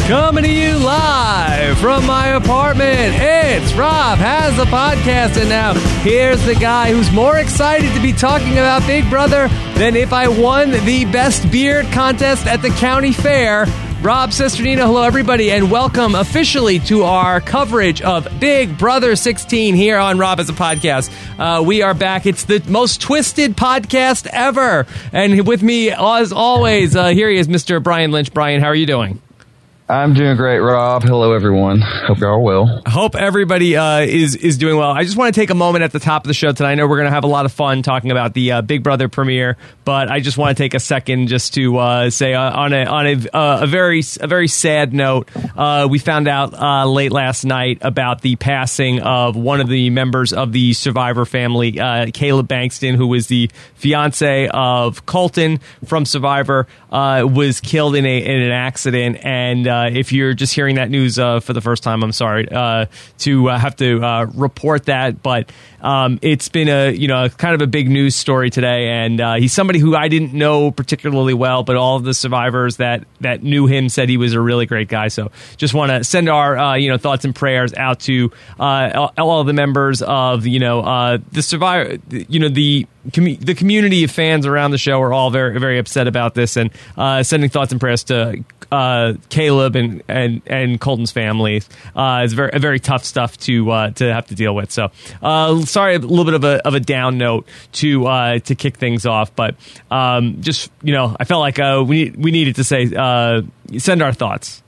Coming to you live from my apartment, it's Rob Has a Podcast, and now here's the guy who's more excited to be talking about Big Brother than if I won the Best Beard contest at the county fair. Rob Cesternino, hello everybody, and welcome officially to our coverage of Big Brother 16 here on Rob Has a Podcast. We are back. It's the most twisted podcast ever. And with me, as always, here he is, Mr. Brian Lynch. Brian, how are you doing? I'm doing great, Rob. Hello, everyone. Hope you're all well. I hope everybody is doing well. I just want to take a moment at the top of the show tonight. I know we're going to have a lot of fun talking about the Big Brother premiere, but I just want to take a second just to say on a very sad note, we found out late last night about the passing of one of the members of the Survivor family, Caleb Bankston, who was the fiance of Colton from Survivor, was killed in an accident. And if you're just hearing that news for the first time, I'm sorry to have to report that, but it's been a kind of a big news story today, and he's somebody who I didn't know particularly well, but all of the survivors that knew him said he was a really great guy. So just want to send our thoughts and prayers out to all the members of the Survivor, the community of fans around the show are all very, very upset about this, and sending thoughts and prayers to Caleb and Colton's families. It's very tough stuff to have to deal with. So sorry, a little bit of a down note to kick things off, but just I felt like we needed to say send our thoughts.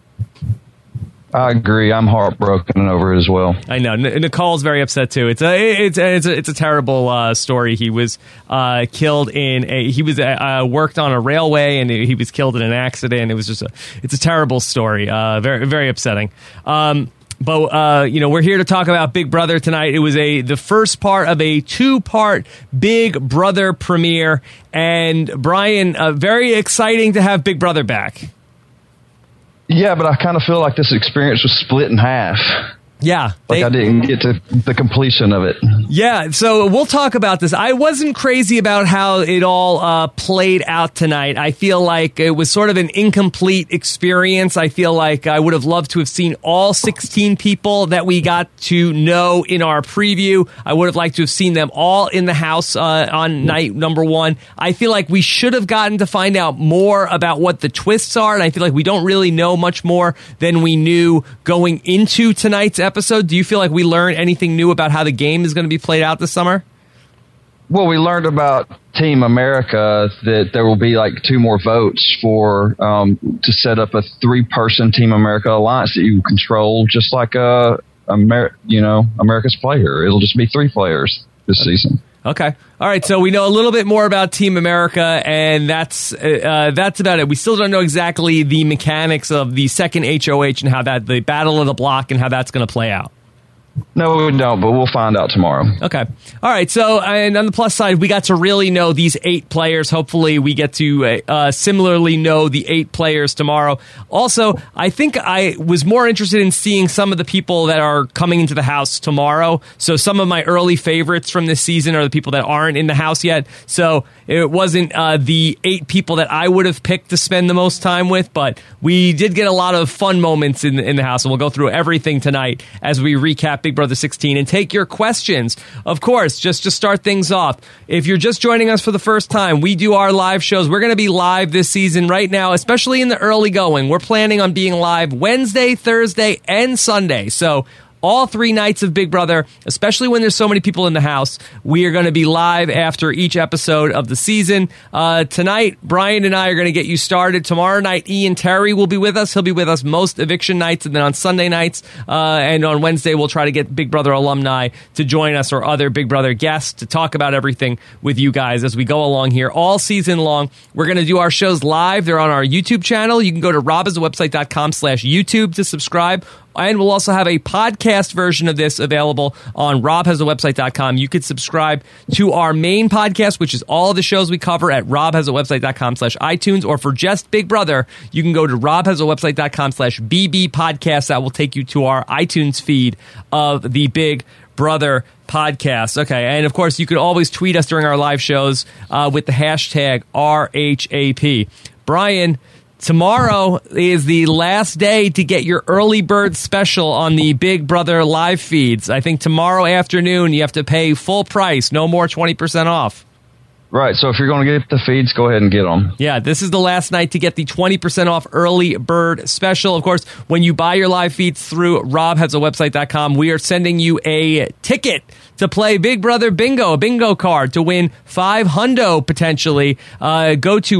I agree. I'm heartbroken over it as well. I know. Nicole's very upset too. It's a terrible story. He was killed worked on a railway, and he was killed in an accident. It was it's a terrible story. Very, very upsetting. But we're here to talk about Big Brother tonight. It was the first part of a 2-part Big Brother premiere, and Brian, very exciting to have Big Brother back. Yeah, but I kind of feel like this experience was split in half. Yeah. I didn't get to the completion of it. Yeah, so we'll talk about this. I wasn't crazy about how it all played out tonight. I feel like it was sort of an incomplete experience. I feel like I would have loved to have seen all 16 people that we got to know in our preview. I would have liked to have seen them all in the house on night number 1. I feel like we should have gotten to find out more about what the twists are, and I feel like we don't really know much more than we knew going into tonight's episode. Do you feel like we learned anything new about how the game is going to be played out this summer? Well, we learned about Team America, that there will be like 2 more votes for to set up a 3-person Team America alliance that you control, just like America's player. It'll just be 3 players this season. Okay. All right. So we know a little bit more about Team America, and that's about it. We still don't know exactly the mechanics of the second HOH and how the Battle of the Block and how that's going to play out. No, we don't, but we'll find out tomorrow. Okay. All right. So, and on the plus side, we got to really know these 8 players. Hopefully, we get to similarly know the 8 players tomorrow. Also, I think I was more interested in seeing some of the people that are coming into the house tomorrow. So, some of my early favorites from this season are the people that aren't in the house yet. So, it wasn't the 8 people that I would have picked to spend the most time with, but we did get a lot of fun moments in the house, and we'll go through everything tonight as we recap Big Brother 16 and take your questions. Of course, just to start things off, if you're just joining us for the first time, we do our live shows. We're going to be live this season right now, especially in the early going. We're planning on being live Wednesday, Thursday, and Sunday. So all 3 nights of Big Brother, especially when there's so many people in the house. We are going to be live after each episode of the season. Tonight, Brian and I are going to get you started. Tomorrow night, Ian Terry will be with us. He'll be with us most eviction nights, and then on Sunday nights and on Wednesday, we'll try to get Big Brother alumni to join us or other Big Brother guests to talk about everything with you guys as we go along here all season long. We're going to do our shows live. They're on our YouTube channel. You can go to robhasawebsite.com/YouTube to subscribe. And we'll also have a podcast version of this available on robhasawebsite.com. You could subscribe to our main podcast, which is all the shows we cover at robhasawebsite.com/iTunes. Or for just Big Brother, you can go to robhasawebsite.com/BB podcast. That will take you to our iTunes feed of the Big Brother podcast. Okay, and of course, you could always tweet us during our live shows with the hashtag RHAP. Brian, Tomorrow is the last day to get your early bird special on the Big Brother live feeds. I think tomorrow afternoon you have to pay full price, no more 20% off. Right, so if you're going to get the feeds, go ahead and get them. Yeah, this is the last night to get the 20% off early bird special. Of course, when you buy your live feeds through robhasawebsite.com, we are sending you a ticket to play Big Brother Bingo, a bingo card to win $500 potentially. Go to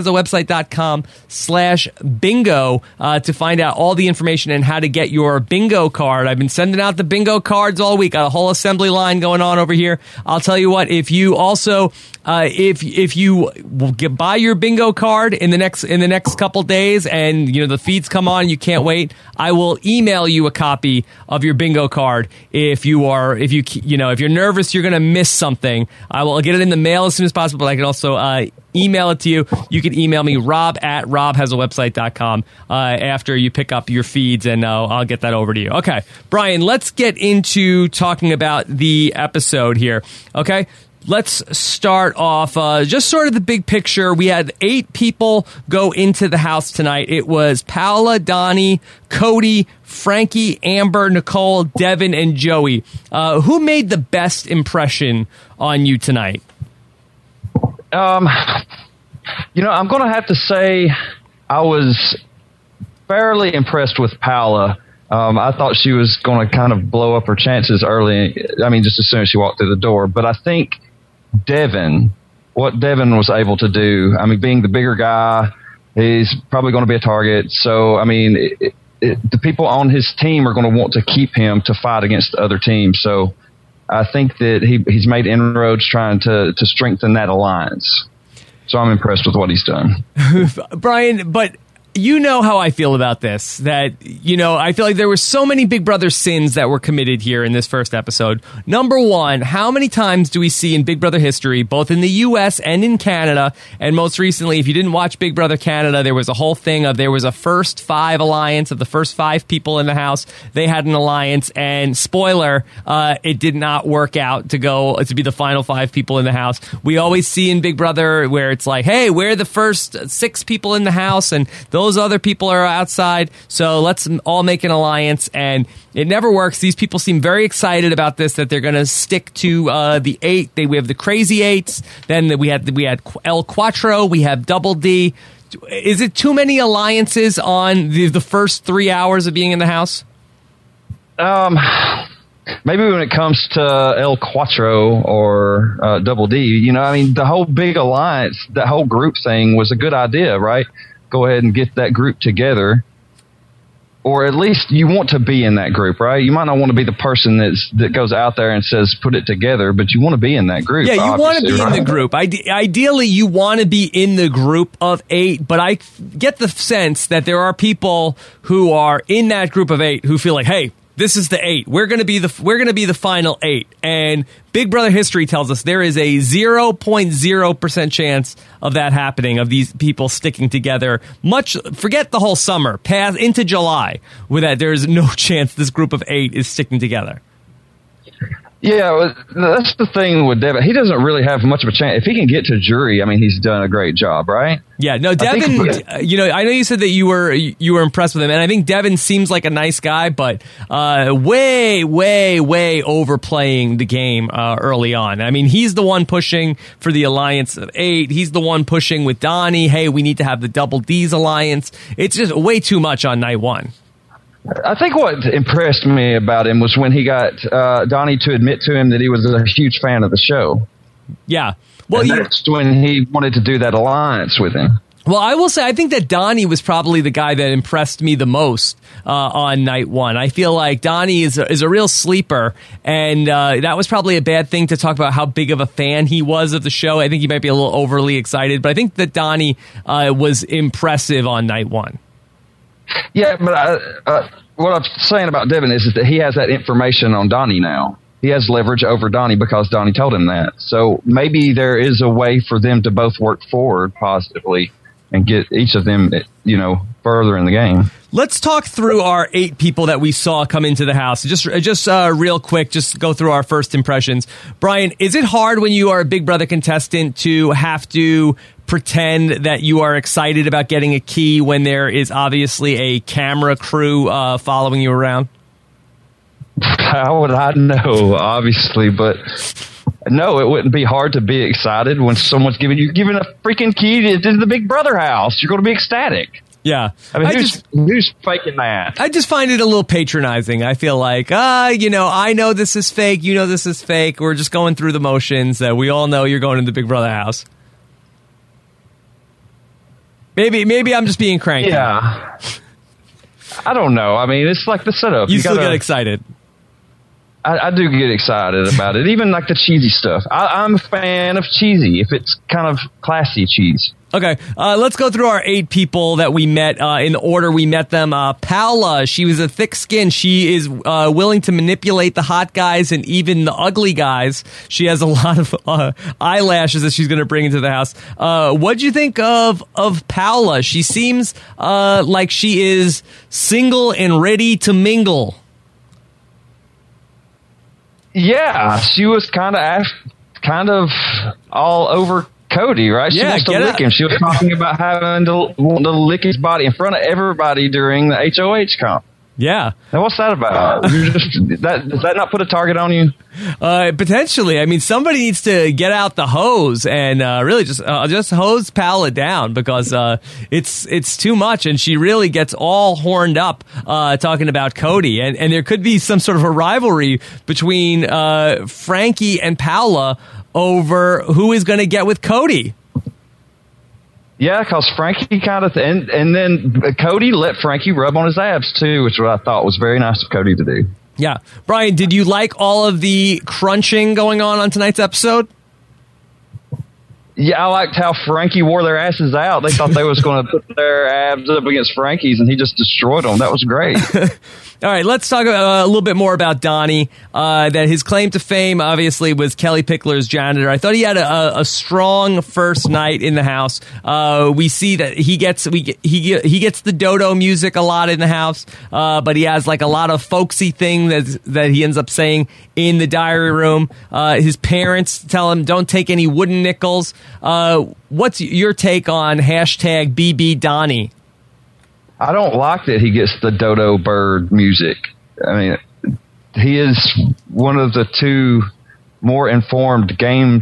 robhasawebsite.com/bingo to find out all the information and how to get your bingo card. I've been sending out the bingo cards all week. Got a whole assembly line going on over here. I'll tell you what, if you also if you buy your bingo card in the next couple days, and the feeds come on, you can't wait, I will email you a copy of your bingo card. If you're nervous you're going to miss something, I'll get it in the mail as soon as possible. But I can also email it to you. You can email me rob@robhasawebsite.com after you pick up your feeds, and I'll get that over to you. Okay, Brian, let's get into talking about the episode here. Okay. Let's start off just sort of the big picture. We had 8 people go into the house tonight. It was Paola, Donnie, Cody, Frankie, Amber, Nicole, Devin, and Joey. Who made the best impression on you tonight? I'm going to have to say I was fairly impressed with Paola. I thought she was going to kind of blow up her chances early. I mean, just as soon as she walked through the door. But I think what Devin was able to do, I mean, being the bigger guy, he's probably going to be a target. So, I mean, the people on his team are going to want to keep him to fight against the other team. So I think that he's made inroads trying to strengthen that alliance. So I'm impressed with what he's done. Brian, but you know how I feel about this, that, I feel like there were so many Big Brother sins that were committed here in this first episode. Number one, how many times do we see in Big Brother history, both in the U.S. and in Canada, and most recently, if you didn't watch Big Brother Canada, there was a whole thing of there was a first 5 alliance of the first 5 people in the house. They had an alliance, and spoiler, it did not work out to be the final 5 people in the house. We always see in Big Brother where it's like, hey, we're the first 6 people in the house, and those other people are outside, so let's all make an alliance, and it never works. These people seem very excited about this, that they're going to stick to the 8. We have the Crazy 8s, then we had El Cuatro, we have Double D. Is it too many alliances on the first 3 hours of being in the house? Maybe when it comes to El Cuatro or Double D, I mean, the whole big alliance, that whole group thing was a good idea, right? Go ahead and get that group together, or at least you want to be in that group, right? You might not want to be the person that goes out there and says put it together, but you want to be in that group. Yeah, you want to be in the group. Ideally, you want to be in the group of 8, but I get the sense that there are people who are in that group of 8 who feel like, hey, this is the 8. We're going to be the final 8. And Big Brother history tells us there is a 0.0% chance of that happening, of these people sticking together. Forget the whole summer, pass into July, with that there's no chance this group of 8 is sticking together. Yeah, that's the thing with Devin. He doesn't really have much of a chance. If he can get to jury, I mean, he's done a great job, right? Yeah, no, Devin, I know you said that you were impressed with him, and I think Devin seems like a nice guy, but way overplaying the game early on. I mean, he's the one pushing for the alliance of 8. He's the one pushing with Donnie, hey, we need to have the Double D's alliance. It's just way too much on night 1. I think what impressed me about him was when he got Donnie to admit to him that he was a huge fan of the show. Yeah. Well, that's when he wanted to do that alliance with him. Well, I will say, I think that Donnie was probably the guy that impressed me the most on night 1. I feel like Donnie is a real sleeper, and that was probably a bad thing to talk about how big of a fan he was of the show. I think he might be a little overly excited, but I think that Donnie was impressive on night 1. Yeah, but what I'm saying about Devin is that he has that information on Donnie now. He has leverage over Donnie because Donnie told him that. So maybe there is a way for them to both work forward positively and get each of them, further in the game. Let's talk through our 8 people that we saw come into the house. Just real quick, just go through our first impressions. Brian, is it hard when you are a Big Brother contestant to have to pretend that you are excited about getting a key when there is obviously a camera crew following you around? How would I know, obviously, but no, it wouldn't be hard to be excited when someone's giving a freaking key to the Big Brother house. You're going to be ecstatic. Yeah. I mean, who's faking that? I just find it a little patronizing. I feel like, I know this is fake. You know this is fake. We're just going through the motions. We all know you're going to the Big Brother house. Maybe I'm just being cranky. Yeah. I don't know. I mean, it's like the setup. You still get excited. I do get excited about it. Even like the cheesy stuff. I'm a fan of cheesy if it's kind of classy cheese. Okay, let's go through our 8 people that we met in the order we met them. Paula, she was a thick skin. She is willing to manipulate the hot guys and even the ugly guys. She has a lot of eyelashes that she's going to bring into the house. What'd you think of Paula? She seems like she is single and ready to mingle. Yeah, she was kind of all over Cody, right? She wants to lick him. She was talking about having to lick his body in front of everybody during the HOH comp. Yeah. Now, what's that about? Does that not put a target on you? Potentially. I mean, somebody needs to get out the hose and really just hose Paula down because it's too much, and she really gets all horned up talking about Cody, and there could be some sort of a rivalry between Frankie and Paula over who is going to get with Cody. Yeah, because Frankie kind of and then Cody let Frankie rub on his abs too, which I thought was very nice of Cody to do. Yeah. Brian, did you like all of the crunching going on tonight's episode? Yeah, I liked how Frankie wore their asses out. They thought they was going to put their abs up against Frankie's, and he just destroyed them. That was great. All right, let's talk a little bit more about Donnie. That his claim to fame, obviously, was Kelly Pickler's janitor. I thought he had a strong first night in the house. We see that he gets the dodo music a lot in the house, but he has like a lot of folksy thing that he ends up saying in the diary room. His parents tell him don't take any wooden nickels. What's your take on hashtag BB Donnie? I don't like that he gets the dodo bird music. I mean, he is one of the 2 more informed game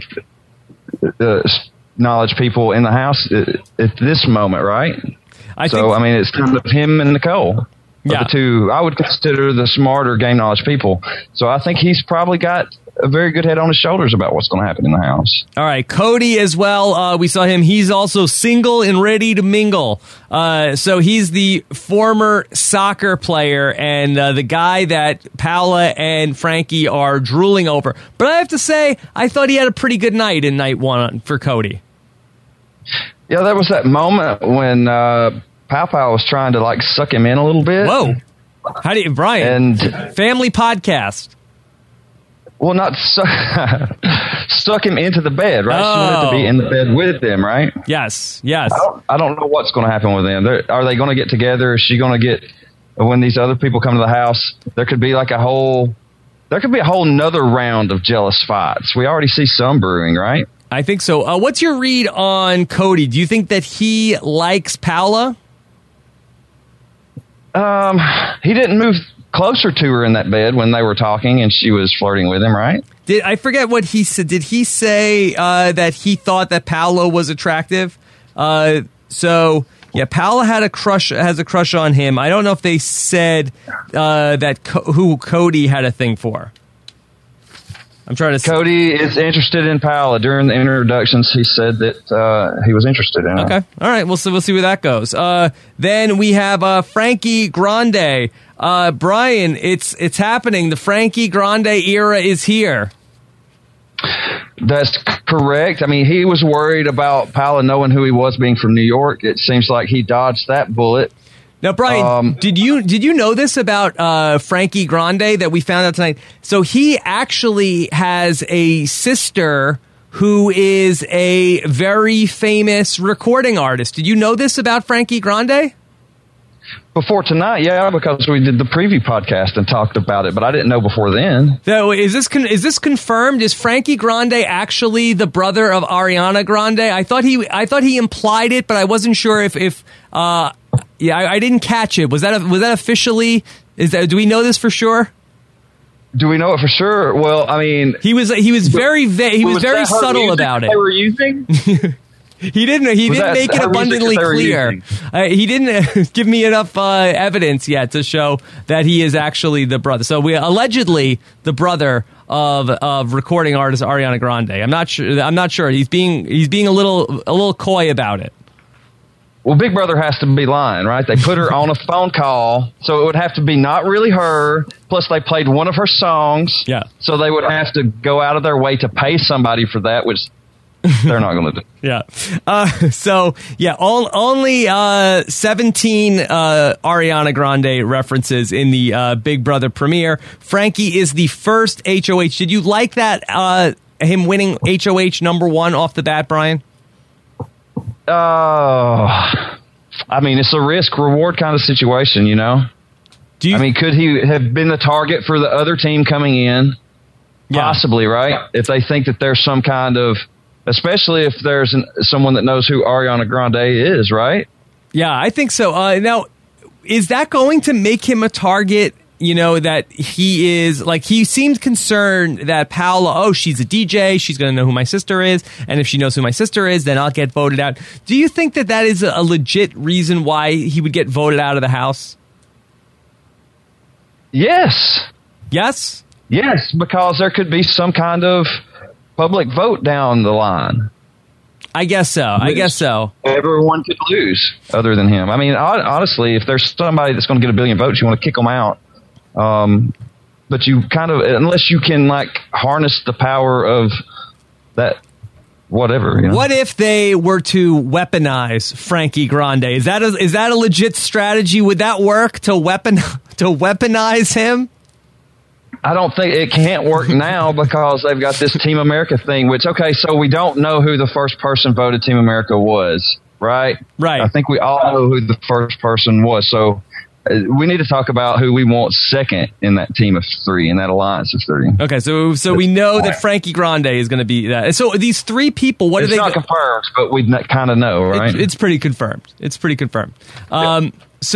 knowledge people in the house at this moment, right? I mean, it's kind of him and Nicole. Yeah. The 2 I would consider the smarter game knowledge people. So I think he's probably got a very good head on his shoulders about what's going to happen in the house. All right, Cody as well. We saw him. He's also single and ready to mingle. So he's the former soccer player and the guy that Paula and Frankie are drooling over. But I have to say, I thought he had a pretty good night in night 1 for Cody. Yeah, there was that moment when Pow was trying to like suck him in a little bit. Whoa. How do you, Brian? And family podcast. Well, not stuck him into the bed, right? She wanted to be in the bed with them, right? Yes. I don't know what's going to happen with them. Are they going to get together? Is she going to get, when these other people come to the house, there could be a whole nother round of jealous fights. We already see some brewing, right? I think so. What's your read on Cody? Do you think that he likes Paula? He didn't move closer to her in that bed when they were talking and she was flirting with him, right? I forget what he said. Did he say that he thought that Paula was attractive? So yeah, Paula has a crush on him. I don't know if they said who Cody had a thing for. I'm trying to. Cody is interested in Paula. During the introductions, he said that he was interested in her. Okay, all right. We'll see where that goes. Then we have Frankie Grande. Brian, it's happening. The Frankie Grande era is here. That's correct. I mean, he was worried about Paula knowing who he was, being from New York. It seems like he dodged that bullet. Now, Brian, did you know this about Frankie Grande that we found out tonight? So he actually has a sister who is a very famous recording artist. Did you know this about Frankie Grande? Before tonight, yeah, because we did the preview podcast and talked about it, but I didn't know before then. So is this confirmed? Is Frankie Grande actually the brother of Ariana Grande? I thought he implied it, but I wasn't sure if I didn't catch it. Was that officially? Do we know this for sure? Do we know it for sure? Well, I mean, he was very vague. He was very subtle about it. They were using. He didn't make it abundantly clear. He didn't give me enough evidence yet to show that he is actually the brother. So we allegedly the brother of recording artist Ariana Grande. I'm not sure. He's being a little coy about it. Well, Big Brother has to be lying, right? They put her on a phone call, so it would have to be not really her. Plus, they played one of her songs. Yeah. So they would have to go out of their way to pay somebody for that, which they're not going to do. Yeah. Only 17 Ariana Grande references in the Big Brother premiere. Frankie is the first HOH. Did you like that, him winning HOH number 1 off the bat, Brian? I mean, it's a risk-reward kind of situation, you know? Could he have been the target for the other team coming in? Yeah. Possibly, right? If they think that there's some kind of... Especially if there's someone that knows who Ariana Grande is, right? Yeah, I think so. Now, is that going to make him a target? You know, that he is, like, he seemed concerned that Paola, she's a DJ, she's going to know who my sister is, and if she knows who my sister is, then I'll get voted out. Do you think that is a legit reason why he would get voted out of the house? Yes. Yes? Yes, because there could be some kind of public vote down the line. I guess so. Everyone could lose other than him. I mean, honestly, if there's somebody that's going to get 1 billion votes, you want to kick them out. But you kind of, unless you can like harness the power of that, whatever. You know? What if they were to weaponize Frankie Grande? Is that a legit strategy? Would that work to weaponize him? I don't think it can't work now because they've got this Team America thing, which, okay, so we don't know who the first person voted Team America was, right? Right. I think we all know who the first person was. So we need to talk about who we want second in that team of 3, in that alliance of 3. Okay, so we know that Frankie Grande is going to be that. So these 3 people, what are they? It's not confirmed, but we kind of know, right? It's pretty confirmed. Yeah.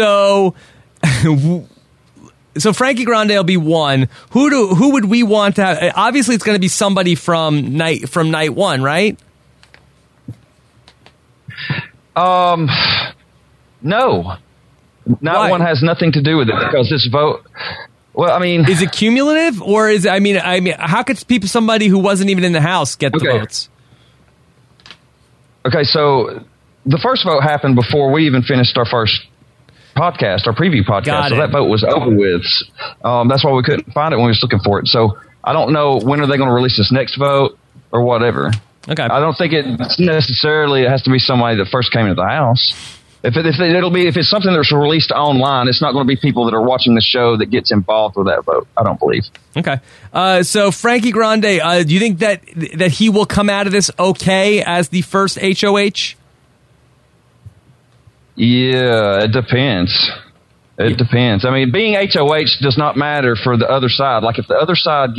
So Frankie Grande will be 1. Who would we want to have? Obviously, it's going to be somebody from night 1, right? No. Night 1 has nothing to do with it because this vote. Well, I mean, is it cumulative or is it, I mean, how could somebody who wasn't even in the house get the votes? Okay, so the first vote happened before we even finished our first podcast, our preview podcast. So that vote was over with. That's why we couldn't find it when we was looking for it. So I don't know when are they going to release this next vote or whatever. Okay. I don't think it necessarily has to be somebody that first came into the house. If it's something that's released online, it's not going to be people that are watching the show that gets involved with that vote. I don't believe. Okay. So Frankie Grande, do you think that he will come out of this okay as the first HOH? Yeah, it depends. It depends. I mean, being HOH does not matter for the other side. Like if the other side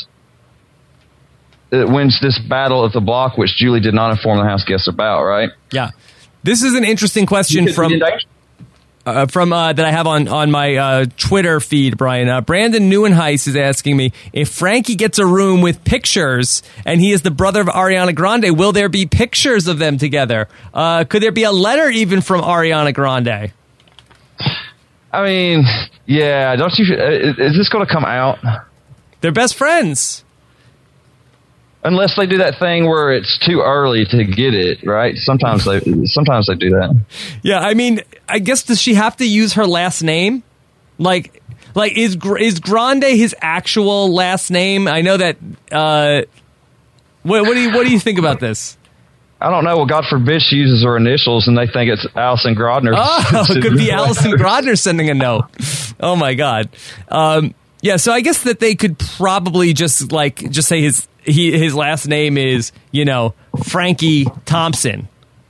wins this battle of the block, which Julie did not inform the house guests about, right? Yeah. This is an interesting question from that I have on my Twitter feed, Brian. Brandon Neuenhuis is asking me, if Frankie gets a room with pictures and he is the brother of Ariana Grande, will there be pictures of them together? Could there be a letter even from Ariana Grande? I mean, yeah. Don't you? Is this going to come out? They're best friends. Unless they do that thing where it's too early to get it, right? Sometimes they do that. Yeah, I mean, I guess does she have to use her last name? Like is Grande his actual last name? I know that. What do you think about this? I don't know. Well, God forbid she uses her initials and they think it's Allison Grodner. Oh, it could be Allison Grodner sending a note. Oh my God. Yeah, so I guess that they could probably just say his last name is, Frankie Thompson.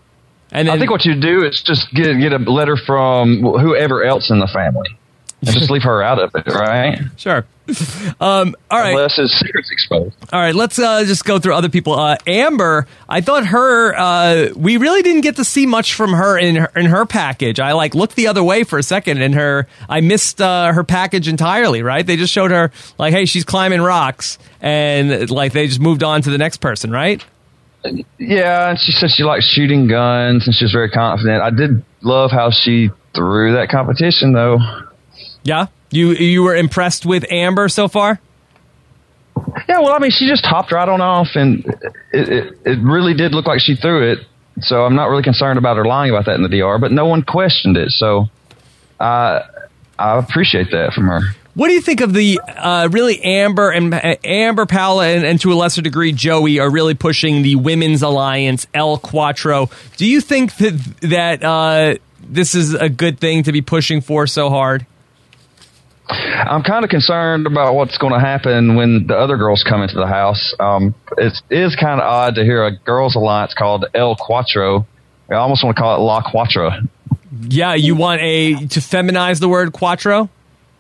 And then, I think what you do is just get a letter from whoever else in the family, and just leave her out of it, right? Sure. All right. Unless his secret's exposed. All right, let's just go through other people. Amber, I thought we really didn't get to see much from her in her package. I looked the other way for a second, and I missed her package entirely. Right? They just showed her hey, she's climbing rocks, and they just moved on to the next person. Right? Yeah, and she said she likes shooting guns, and she was very confident. I did love how she threw that competition, though. Yeah, you were impressed with Amber so far? Yeah, well, I mean, she just hopped right on off, and it really did look like she threw it. So I'm not really concerned about her lying about that in the DR, but no one questioned it. So I appreciate that from her. What do you think of the really Amber, Paola, and to a lesser degree Joey are really pushing the women's alliance, El Cuatro? Do you think that this is a good thing to be pushing for so hard? I'm kind of concerned about what's going to happen when the other girls come into the house. It is kind of odd to hear a girls' alliance called El Cuatro. I almost want to call it La Cuatra. Yeah, you want to feminize the word Cuatro?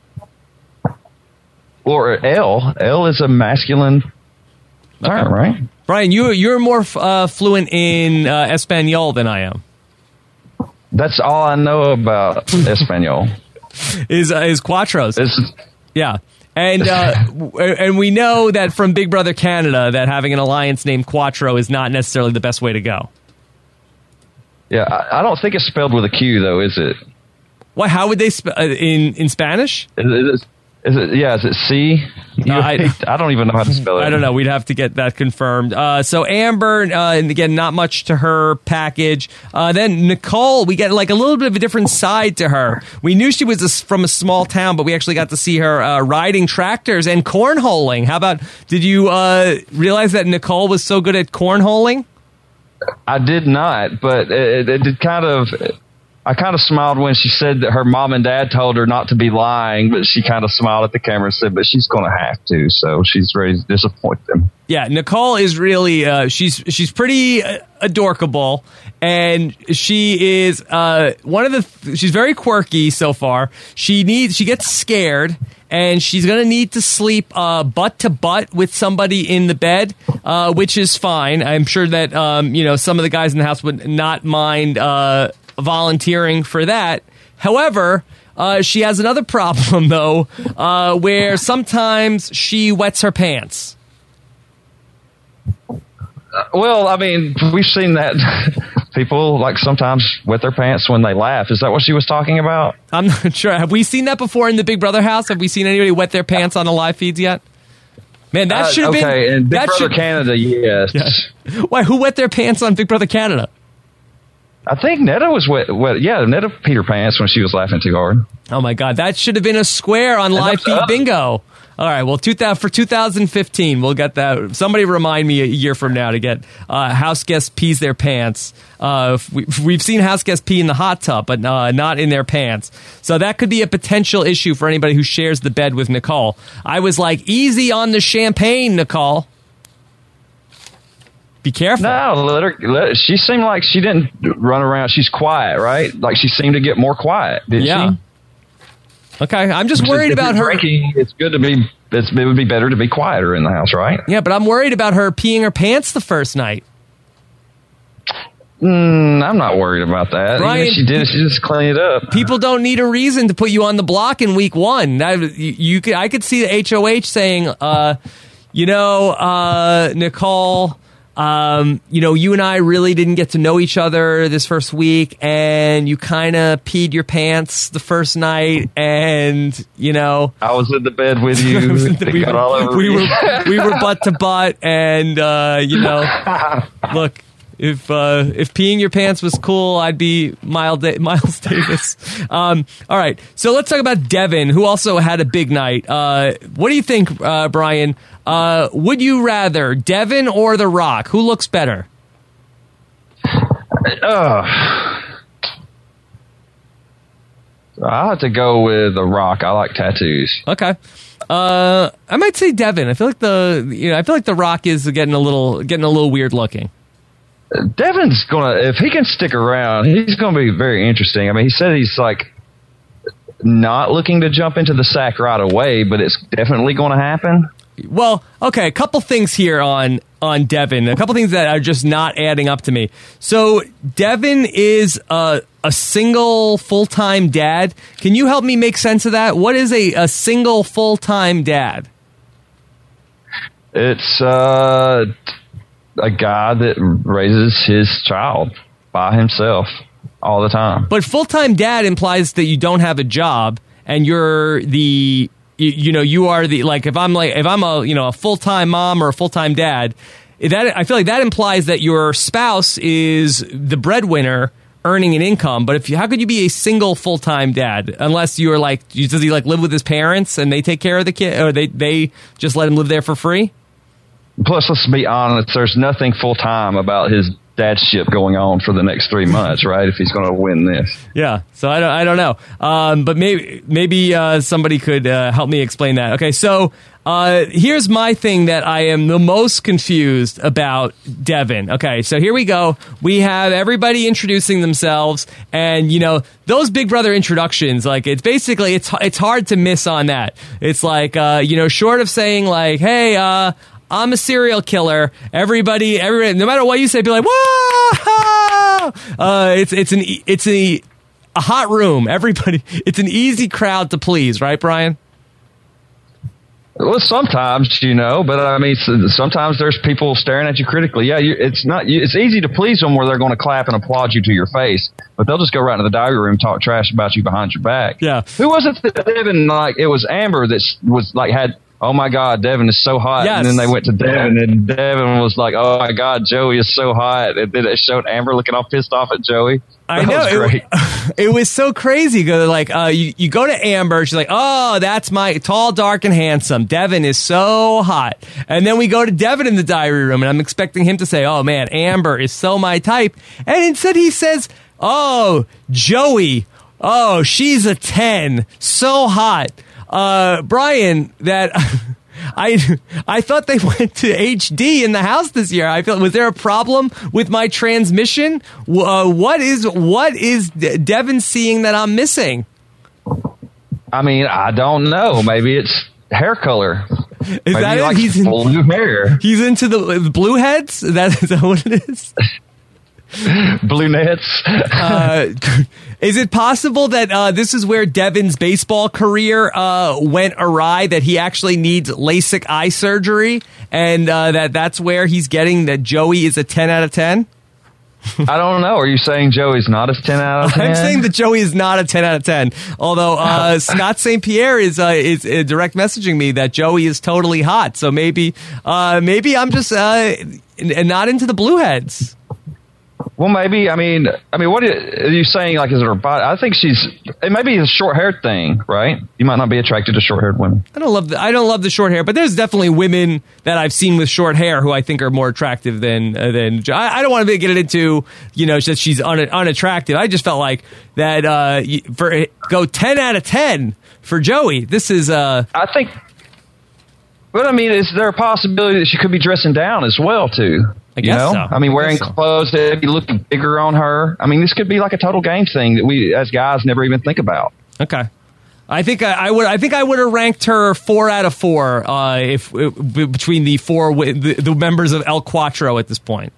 Or El is a masculine term, right? Brian, you're more fluent in Espanol than I am. That's all I know about Espanol. Is Cuatros. Yeah. And we know that from Big Brother Canada that having an alliance named Cuatro is not necessarily the best way to go. Yeah, I don't think it's spelled with a Q, though, is it? Why? How would they spell in Spanish? Is it C? I don't even know how to spell it. I don't know. We'd have to get that confirmed. So Amber, and again, not much to her package. Then Nicole, we get a little bit of a different side to her. We knew she was from a small town, but we actually got to see her riding tractors and cornholing. How about, did you realize that Nicole was so good at cornholing? I did not, but it did kind of... I kind of smiled when she said that her mom and dad told her not to be lying, but she kind of smiled at the camera and said, but she's going to have to, so she's ready to disappoint them. Yeah, Nicole is really, she's pretty adorkable, and she is she's very quirky so far. She gets scared, and she's going to need to sleep butt to butt with somebody in the bed, which is fine. I'm sure that, some of the guys in the house would not mind volunteering for that. However, she has another problem, though, where sometimes she wets her pants. Well, I mean, we've seen that people sometimes wet their pants when they laugh. Is that what she was talking about? I'm not sure. Have we seen that before in the Big Brother house? Have we seen anybody wet their pants on the live feeds yet? Man, that should have been... Okay, in Big Brother Canada, yes. Yeah. Why, who wet their pants on Big Brother Canada? I think Netta was wet. Yeah, Netta peed her pants when she was laughing too hard. Oh, my God. That should have been a square on Live Feed Bingo. All right, well, for 2015, we'll get that. Somebody remind me a year from now to get house guests pees their pants. We've seen house guests pee in the hot tub, but not in their pants. So that could be a potential issue for anybody who shares the bed with Nicole. I was easy on the champagne, Nicole. Be careful. No, she seemed like she didn't run around. She's quiet, right? She seemed to get more quiet, did she? Okay, I'm just worried about her. Drinking, it would be better to be quieter in the house, right? Yeah, but I'm worried about her peeing her pants the first night. I'm not worried about that. Brian, even if she did, she just clean it up. People don't need a reason to put you on the block in week one. I could see the HOH saying, Nicole, you and I really didn't get to know each other this first week, and you kind of peed your pants the first night, and I was in the bed with you. we were butt to butt, and look. If peeing your pants was cool, I'd be Miles Davis. All right, so let's talk about Devin, who also had a big night. What do you think, Brian? Would you rather Devin or The Rock? Who looks better? I have to go with The Rock. I like tattoos. Okay. I might say Devin. I feel like The Rock is getting a little weird looking. Devin's if he can stick around, he's gonna be very interesting. I mean, he said he's like not looking to jump into the sack right away, but it's definitely going to happen. Well, okay, a couple things here on Devin. A couple things that are just not adding up to me. So Devin is a single full-time dad. Can you help me make sense of that? What is a single full-time dad? It's a guy that raises his child by himself all the time. But full-time dad implies that you don't have a job and you're the... You are the, like, if I'm a full-time mom or a full-time dad, that I feel like that implies that your spouse is the breadwinner earning an income. But how could you be a single full-time dad unless you're like, does he like live with his parents and they take care of the kid, or they just let him live there for free? Plus, let's be honest, there's nothing full-time about his dadship going on for the next 3 months, right? If he's going to win this. Yeah, so I don't know. But maybe somebody could help me explain that. Okay, so here's my thing that I am the most confused about Devin. Okay, so here we go. We have everybody introducing themselves, and those Big Brother introductions, like it's basically it's hard to miss on that. It's like short of saying like, hey, I'm a serial killer. Everybody, no matter what you say, be like, whoa! It's a hot room. Everybody, it's an easy crowd to please, right, Brian? Well, sometimes, but I mean, sometimes there's people staring at you critically. Yeah, it's easy to please them where they're going to clap and applaud you to your face, but they'll just go right into the diary room and talk trash about you behind your back. Yeah. Who was it that Devin, it was Amber that was like, oh my God, Devin is so hot. Yes. And then they went to Devin, and Devin was like, oh my God, Joey is so hot. And then it showed Amber looking all pissed off at Joey. I know. It was so crazy. Like, you go to Amber, she's like, oh, that's my tall, dark, and handsome. Devin is so hot. And then we go to Devin in the diary room, and I'm expecting him to say, oh man, Amber is so my type. And instead he says, oh, Joey, oh, she's a 10. So hot. Brian, that I thought they went to HD in the house this year. Was there a problem with my transmission? What is Devin seeing that I'm missing? I mean, I don't know. Maybe it's hair color. Is that it? He's blue hair. He's into the blue heads. Is that what it is? Blue nets. Is it possible that this is where Devin's baseball career went awry, that he actually needs LASIK eye surgery, and that's where he's getting that Joey is a 10 out of 10? I don't know. Are you saying Joey's not a 10 out of 10? I'm saying that Joey is not a 10 out of 10. Although Scott St. Pierre is direct messaging me that Joey is totally hot. So maybe I'm just not into the blue heads. Well, maybe. I mean, what are you saying? Like, is it her body? I think it may be a short-haired thing, right? You might not be attracted to short-haired women. I don't love the short hair, but there's definitely women that I've seen with short hair who I think are more attractive than. I don't want to get it into that she's unattractive. I just felt like that go 10 out of 10 for Joey. This is I think. But I mean, is there a possibility that she could be dressing down as well too? I guess so. I mean, wearing clothes that be looking bigger on her. I mean, this could be like a total game thing that we, as guys, never even think about. Okay, I think I would have ranked her 4 out of 4 if between the members of El Cuatro at this point.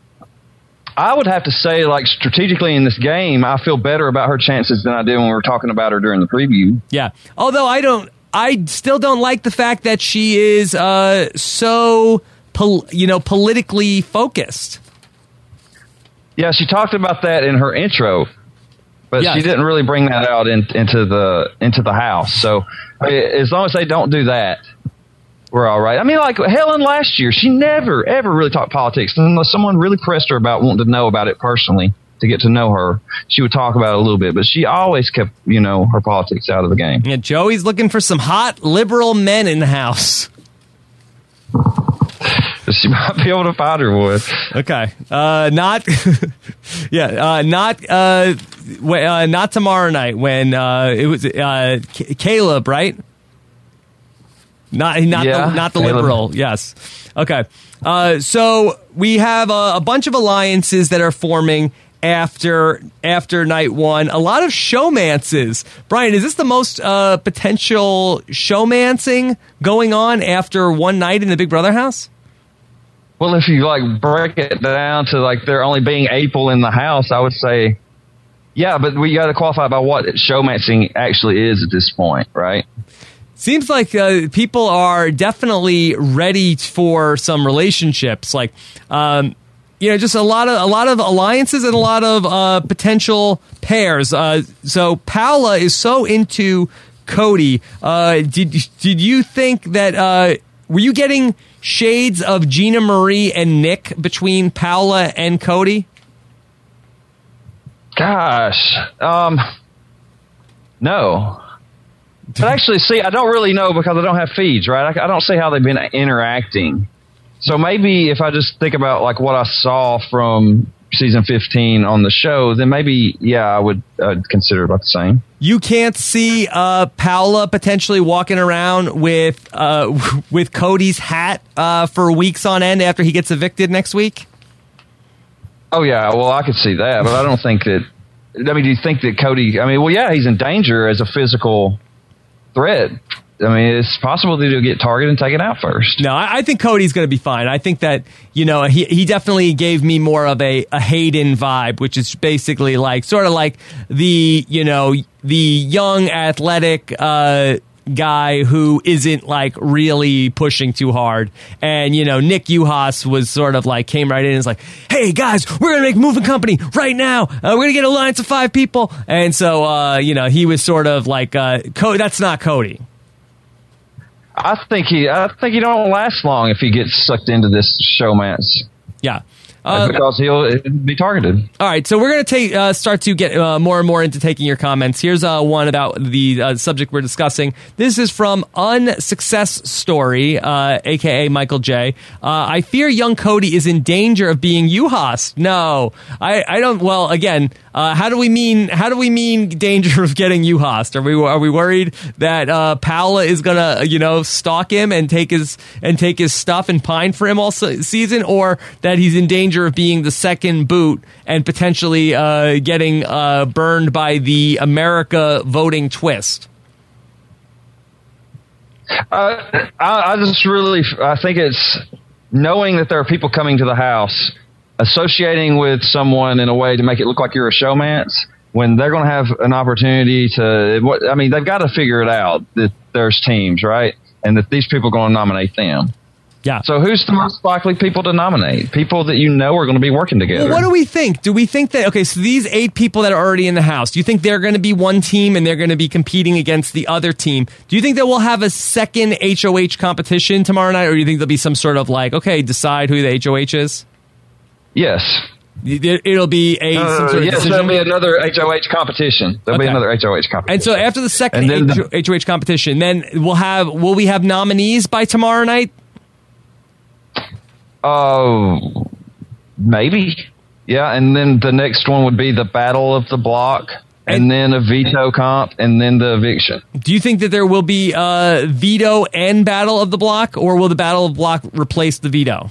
I would have to say, like, strategically in this game, I feel better about her chances than I did when we were talking about her during the preview. Yeah, although I still don't like the fact that she is so. Politically focused. Yeah, she talked about that in her intro, but she didn't really bring that out into the house. So as long as they don't do that, we're all right. I mean, like Helen last year, she never ever really talked politics unless someone really pressed her about wanting to know about it personally to get to know her. She would talk about it a little bit, but she always kept her politics out of the game. Yeah, Joey's looking for some hot liberal men in the house. She might be able to find her one. Okay. Not tomorrow night when it was Caleb, right? Not the liberal. Yes. Okay. So we have a bunch of alliances that are forming after night one. A lot of showmances. Brian, is this the most potential showmancing going on after one night in the Big Brother house? Well, if you like break it down to like there only being 8 people in the house, I would say, yeah, but we got to qualify by what showmancing actually is at this point, right? Seems like people are definitely ready for some relationships, like just a lot of alliances and a lot of potential pairs. So Paula is so into Cody. Did you think that? Were you getting shades of Gina Marie and Nick between Paula and Cody? Gosh, no. But actually, see, I don't really know because I don't have feeds, right? I don't see how they've been interacting. So maybe if I just think about like what I saw from season 15 on the show, then maybe, yeah, I would consider about the same. You can't see Paula potentially walking around with Cody's hat for weeks on end after he gets evicted next week? Oh, yeah. Well, I could see that, but I don't think that... I mean, do you think that Cody... I mean, well, yeah, he's in danger as a physical threat. I mean, it's possible that he'll get targeted and taken out first. No, I think Cody's going to be fine. I think that, he definitely gave me more of a Hayden vibe, which is basically like, sort of like the young athletic guy who isn't like really pushing too hard. And, Nick Uhas was sort of like, came right in and was like, hey guys, we're going to make Moving Company right now. We're going to get an alliance of 5 people. And so, he was sort of like, that's not Cody. I think he don't last long if he gets sucked into this showmance. Yeah. Because he'll be targeted. All right, so we're going to start to get more and more into taking your comments. Here's one about the subject we're discussing. This is from Unsuccess Story, a.k.a. Michael J. I fear young Cody is in danger of being Uhas. No, I don't. Well, again, how do we mean danger of getting Uhas? Are we worried that Paula is going to stalk him and take his stuff and pine for him all season, or that he's in danger of being the second boot and potentially getting burned by the America voting twist? I think it's knowing that there are people coming to the house, associating with someone in a way to make it look like you're a showmance when they're going to have an opportunity to. I mean, they've got to figure it out that there's teams, right, and that these people are going to nominate them. Yeah. So who's the most likely people to nominate? People that are going to be working together. Well, what do we think? Do we think that, okay, so these 8 people that are already in the house, do you think they're going to be one team and they're going to be competing against the other team? Do you think that we'll have a second HOH competition tomorrow night, or do you think there'll be some sort of like, okay, decide who the HOH is? Yes. It'll be some sort of decision? There'll be another HOH competition. There'll be another HOH competition. And so after the second HOH competition, then will we have nominees by tomorrow night? Oh, maybe. Yeah, and then the next one would be the Battle of the Block, and then a veto comp, and then the eviction. Do you think that there will be veto and Battle of the Block, or will the Battle of the Block replace the veto?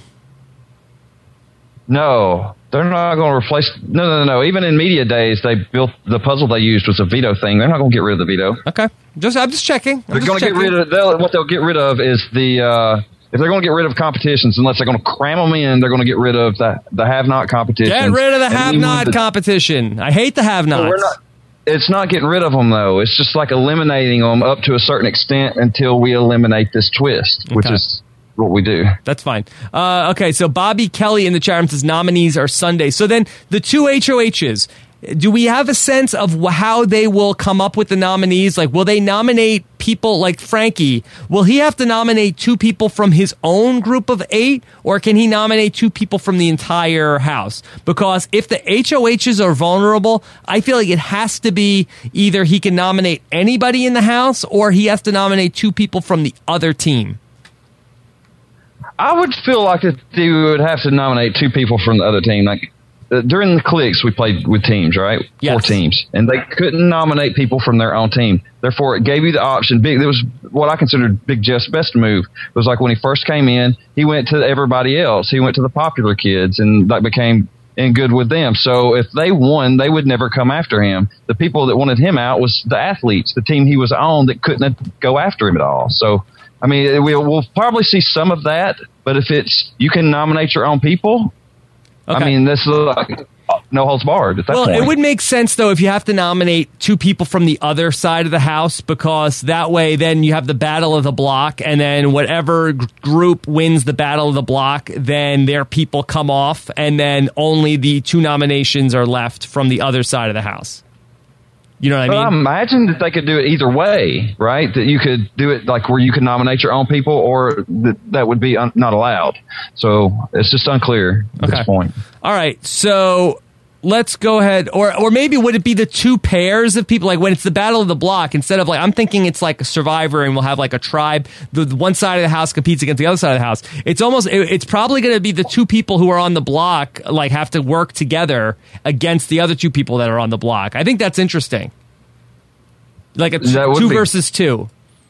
No, they're not going to replace... No. Even in media days, they built... The puzzle they used was a veto thing. They're not going to get rid of the veto. Okay. I'm just checking. They're going to get rid of... What they'll get rid of is the... If they're going to get rid of competitions, unless they're going to cram them in, they're going to get rid of the have-not competition. Get rid of the have-not competition. I hate the have-nots. It's not getting rid of them, though. It's just like eliminating them up to a certain extent until we eliminate this twist, which is what we do. That's fine. Okay, so Bobby Kelly in the chat room says nominees are Sunday. So then the 2 HOHs, do we have a sense of how they will come up with the nominees? Like, will they nominate people like Frankie? Will he have to nominate 2 people from his own group of 8? Or can he nominate 2 people from the entire house? Because if the HOHs are vulnerable, I feel like it has to be either he can nominate anybody in the house or he has to nominate 2 people from the other team. I would feel like that he would have to nominate 2 people from the other team. Like, during the cliques, we played with teams, right? Yes. 4 teams, and they couldn't nominate people from their own team. Therefore, it gave you the option. There was what I considered Big Jeff's best move. It was like when he first came in, he went to everybody else. He went to the popular kids and like became in good with them. So if they won, they would never come after him. The people that wanted him out was the athletes, the team he was on that couldn't go after him at all. So, I mean, we'll probably see some of that, but if it's, you can nominate your own people, okay. I mean, this is like no holds barred at that point. It would make sense, though, if you have to nominate 2 people from the other side of the house, because that way then you have the battle of the block, and then whatever group wins the battle of the block, then their people come off, and then only the 2 nominations are left from the other side of the house. You know what I mean? I imagine that they could do it either way, right? That you could do it like where you could nominate your own people, or that would be not allowed. So it's just unclear at this point. All right, so let's go ahead, or maybe would it be the 2 pairs of people, like when it's the battle of the block, instead of like, I'm thinking it's like a Survivor and we'll have like a tribe, the one side of the house competes against the other side of the house. It's probably going to be the 2 people who are on the block like have to work together against the other 2 people that are on the block. I think that's interesting. Like a 2 versus 2.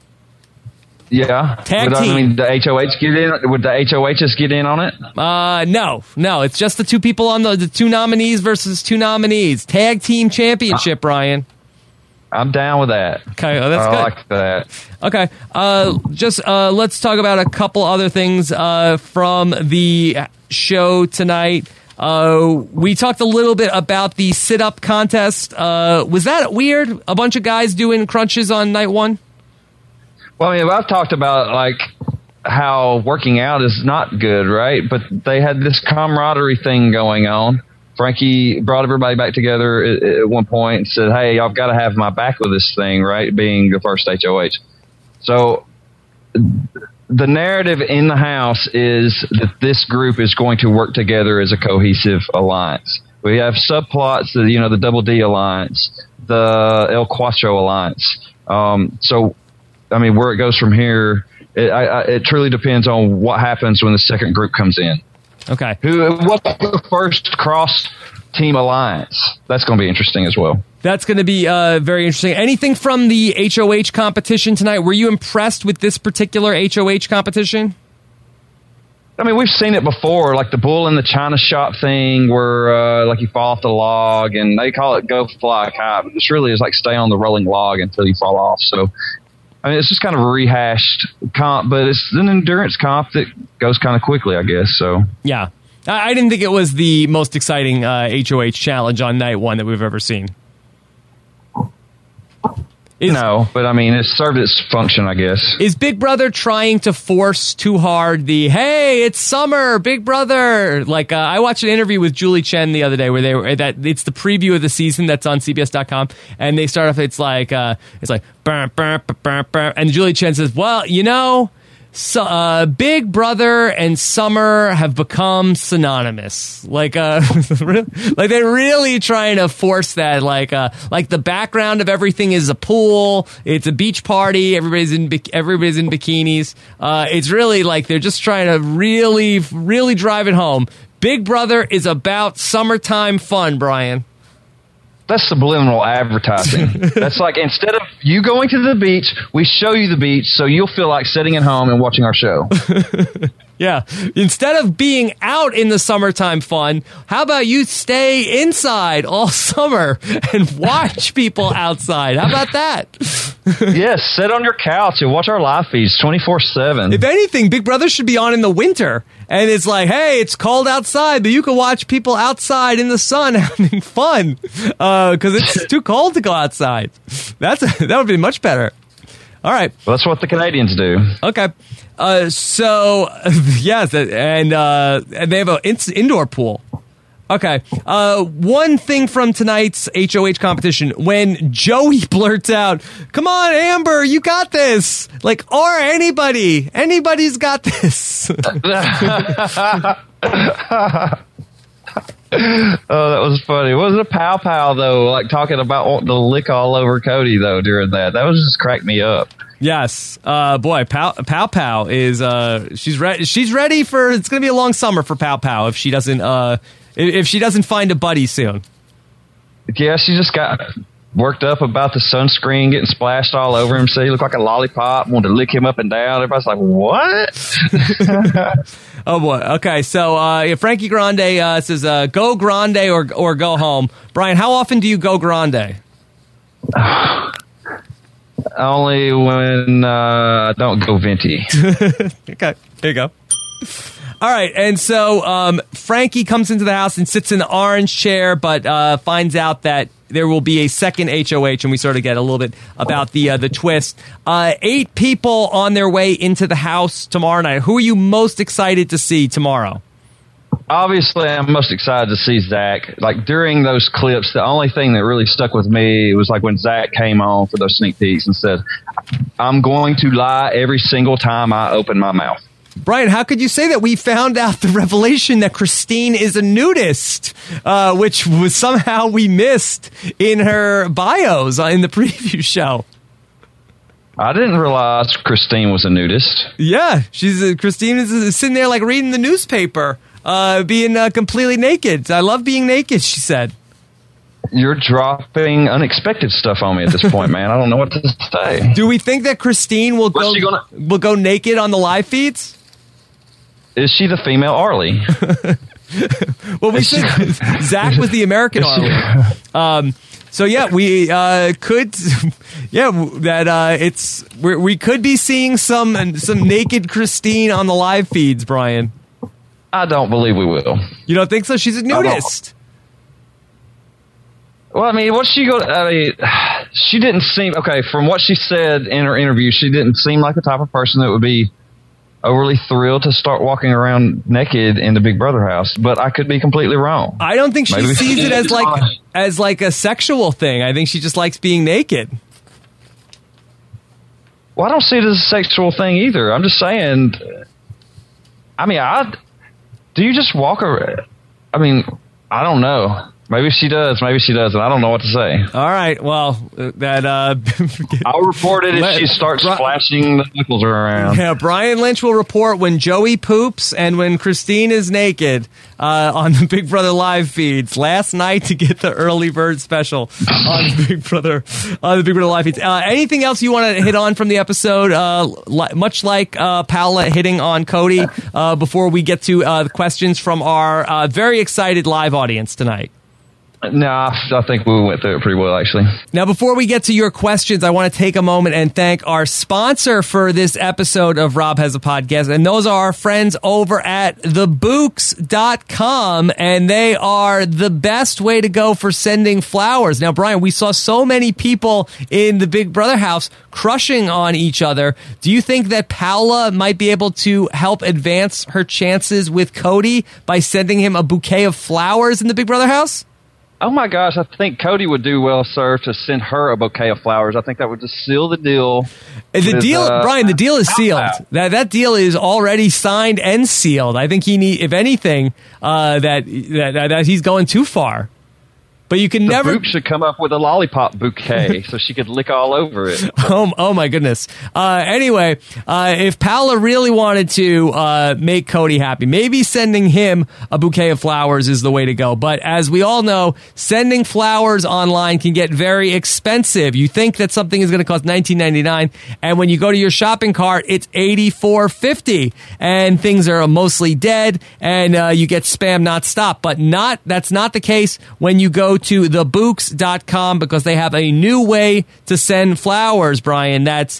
Yeah. Tag team. I mean, the HOH get in? Would the HOHs get in on it? No. It's just the 2 people on the 2 nominees versus 2 nominees. Tag team championship, Brian. I'm down with that. Okay, that's good. I like that. Okay, let's talk about a couple other things from the show tonight. We talked a little bit about the sit-up contest. Was that weird? A bunch of guys doing crunches on night 1? Well, I mean, I've talked about like how working out is not good, right? But they had this camaraderie thing going on. Frankie brought everybody back together at one point and said, "Hey, I've got to have my back with this thing," right? Being the first HOH. So the narrative in the house is that this group is going to work together as a cohesive alliance. We have subplots, the Double D Alliance, the El Cuatro Alliance. So, I mean, where it goes from here, it truly depends on what happens when the second group comes in. Okay. What's the first cross-team alliance? That's going to be interesting as well. That's going to be very interesting. Anything from the HOH competition tonight? Were you impressed with this particular HOH competition? I mean, we've seen it before, like the bull in the china shop thing where like you fall off the log, and they call it go fly high, but this really is like stay on the rolling log until you fall off. So, I mean, it's just kind of a rehashed comp, but it's an endurance comp that goes kind of quickly, I guess. So, yeah. I didn't think it was the most exciting HOH challenge on night 1 that we've ever seen. No, but I mean, it served its function, I guess. Is Big Brother trying to force too hard hey, it's summer, Big Brother? Like, I watched an interview with Julie Chen the other day where it's the preview of the season that's on CBS.com, and they start off, it's like, burr, burr, burr, burr, and Julie Chen says, well, So, Big Brother and summer have become synonymous. Like, like they're really trying to force that. Like the background of everything is a pool. It's a beach party. Everybody's in bikinis. It's really like they're just trying to really, really drive it home. Big Brother is about summertime fun, Brian. That's subliminal advertising. That's like, instead of you going to the beach, we show you the beach so you'll feel like sitting at home and watching our show. Yeah. Instead of being out in the summertime fun, how about you stay inside all summer and watch people outside? How about that? Yes, sit on your couch and watch our live feeds 24/7. If anything, Big Brother should be on in the winter. And it's like, hey, it's cold outside, but you can watch people outside in the sun having fun because it's too cold to go outside. That would be much better. All right. Well, that's what the Canadians do. Okay. So, yes, and they have an indoor pool. Okay. One thing from tonight's HOH competition, when Joey blurts out, "Come on, Amber, you got this!" Like, or anybody's got this. Oh, that was funny. It wasn't a pow pow though, like talking about wanting to lick all over Cody though during that. That was just cracked me up. Yes, boy, Pow Pow is she's ready for. It's going to be a long summer for Pow Pow if she doesn't if she doesn't find a buddy soon. Yeah, she just got worked up about the sunscreen getting splashed all over him. So he looked like a lollipop, wanted to lick him up and down. Everybody's like, what? Oh, boy. Okay, so Frankie Grande says, go Grande or go home. Brian, how often do you go Grande? Only when I don't go venti. Okay, there you go. All right, and so Frankie comes into the house and sits in the orange chair, but finds out that there will be a second HOH, and we sort of get a little bit about the twist. 8 people on their way into the house tomorrow night. Who are you most excited to see tomorrow? Obviously, I'm most excited to see Zach. Like, during those clips, the only thing that really stuck with me was like when Zach came on for those sneak peeks and said, I'm going to lie every single time I open my mouth. Brian, how could you say that? We found out the revelation that Christine is a nudist, which was somehow we missed in her bios in the preview show. I didn't realize Christine was a nudist. Yeah, Christine is sitting there like reading the newspaper, being completely naked. I love being naked, she said. You're dropping unexpected stuff on me at this point, man. I don't know what to say. Do we think that Christine will go naked on the live feeds? Is she the female Arlie? Well, we said Zach was the American Arlie. So yeah, we could, we could be seeing some naked Christine on the live feeds, Brian. I don't believe we will. You don't think so? She's a nudist. Well, I mean, she didn't seem, okay, from what she said in her interview, she didn't seem like the type of person that would be overly thrilled to start walking around naked in the Big Brother house, but I could be completely wrong. I don't think she sees it as like a sexual thing. I think she just likes being naked. Well, I don't see it as a sexual thing either. I'm just saying, I mean, do you just walk around? I mean, I don't know. Maybe she does. Maybe she doesn't. I don't know what to say. All right. Well, that I'll report it if she starts flashing the nipples around. Yeah, Brian Lynch will report when Joey poops and when Christine is naked on the Big Brother live feeds last night to get the early bird special on the Big Brother live feeds. Anything else you want to hit on from the episode? Much like Paola hitting on Cody. Before we get to the questions from our very excited live audience tonight. No, I think we went through it pretty well, actually. Now, before we get to your questions, I want to take a moment and thank our sponsor for this episode of Rob Has a Podcast, and those are our friends over at thebooks.com, and they are the best way to go for sending flowers. Now, Brian, we saw so many people in the Big Brother house crushing on each other. Do you think that Paola might be able to help advance her chances with Cody by sending him a bouquet of flowers in the Big Brother house? Oh, my gosh. I think Cody would do well, sir, to send her a bouquet of flowers. I think that would just seal the deal. Brian, the deal is sealed. That deal is already signed and sealed. I think if anything, that he's going too far. But you can never. Book should come up with a lollipop bouquet so she could lick all over it. Oh my goodness. Anyway, if Paola really wanted to make Cody happy, maybe sending him a bouquet of flowers is the way to go. But as we all know, sending flowers online can get very expensive. You think that something is going to cost $19.99, and when you go to your shopping cart, it's $84.50, and things are mostly dead, and you get spam not stop. But that's not the case when you go to thebooks.com, because they have a new way to send flowers, Brian. That's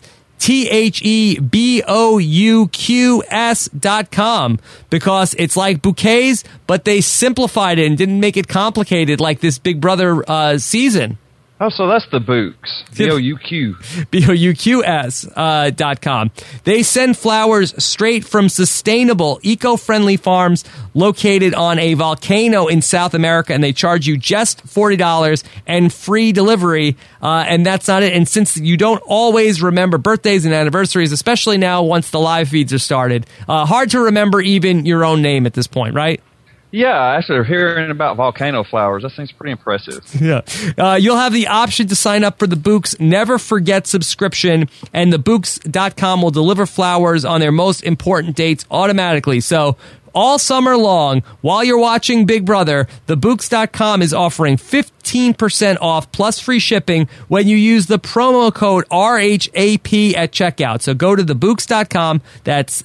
THEBOUQS.com, because it's like bouquets, but they simplified it and didn't make it complicated like this Big Brother season. Oh, so that's the Books. BOUQ. BOUQS.com. They send flowers straight from sustainable, eco-friendly farms located on a volcano in South America, and they charge you just $40 and free delivery. And that's not it. And since you don't always remember birthdays and anniversaries, especially now once the live feeds are started, hard to remember even your own name at this point, right? Yeah, after hearing about volcano flowers, that seems pretty impressive. Yeah. You'll have the option to sign up for the Books Never Forget subscription, and thebooks.com will deliver flowers on their most important dates automatically. So all summer long, while you're watching Big Brother, thebooks.com is offering 15% off plus free shipping when you use the promo code RHAP at checkout. So go to thebooks.com. That's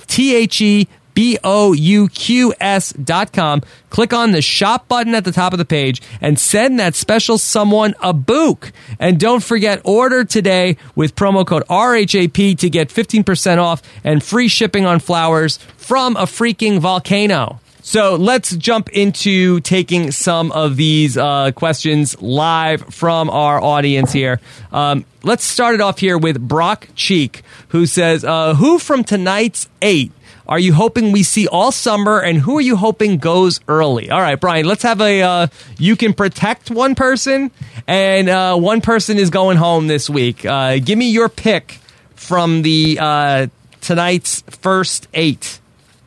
THEBOUQS.com. Click on the shop button at the top of the page and send that special someone a book. And don't forget, order today with promo code RHAP to get 15% off and free shipping on flowers from a freaking volcano. So let's jump into taking some of these questions live from our audience here. Let's start it off here with Brock Cheek, who says, who from tonight's 8 are you hoping we see all summer, and who are you hoping goes early? All right, Brian, let's have a you can protect one person, and one person is going home this week. Give me your pick from the tonight's first 8.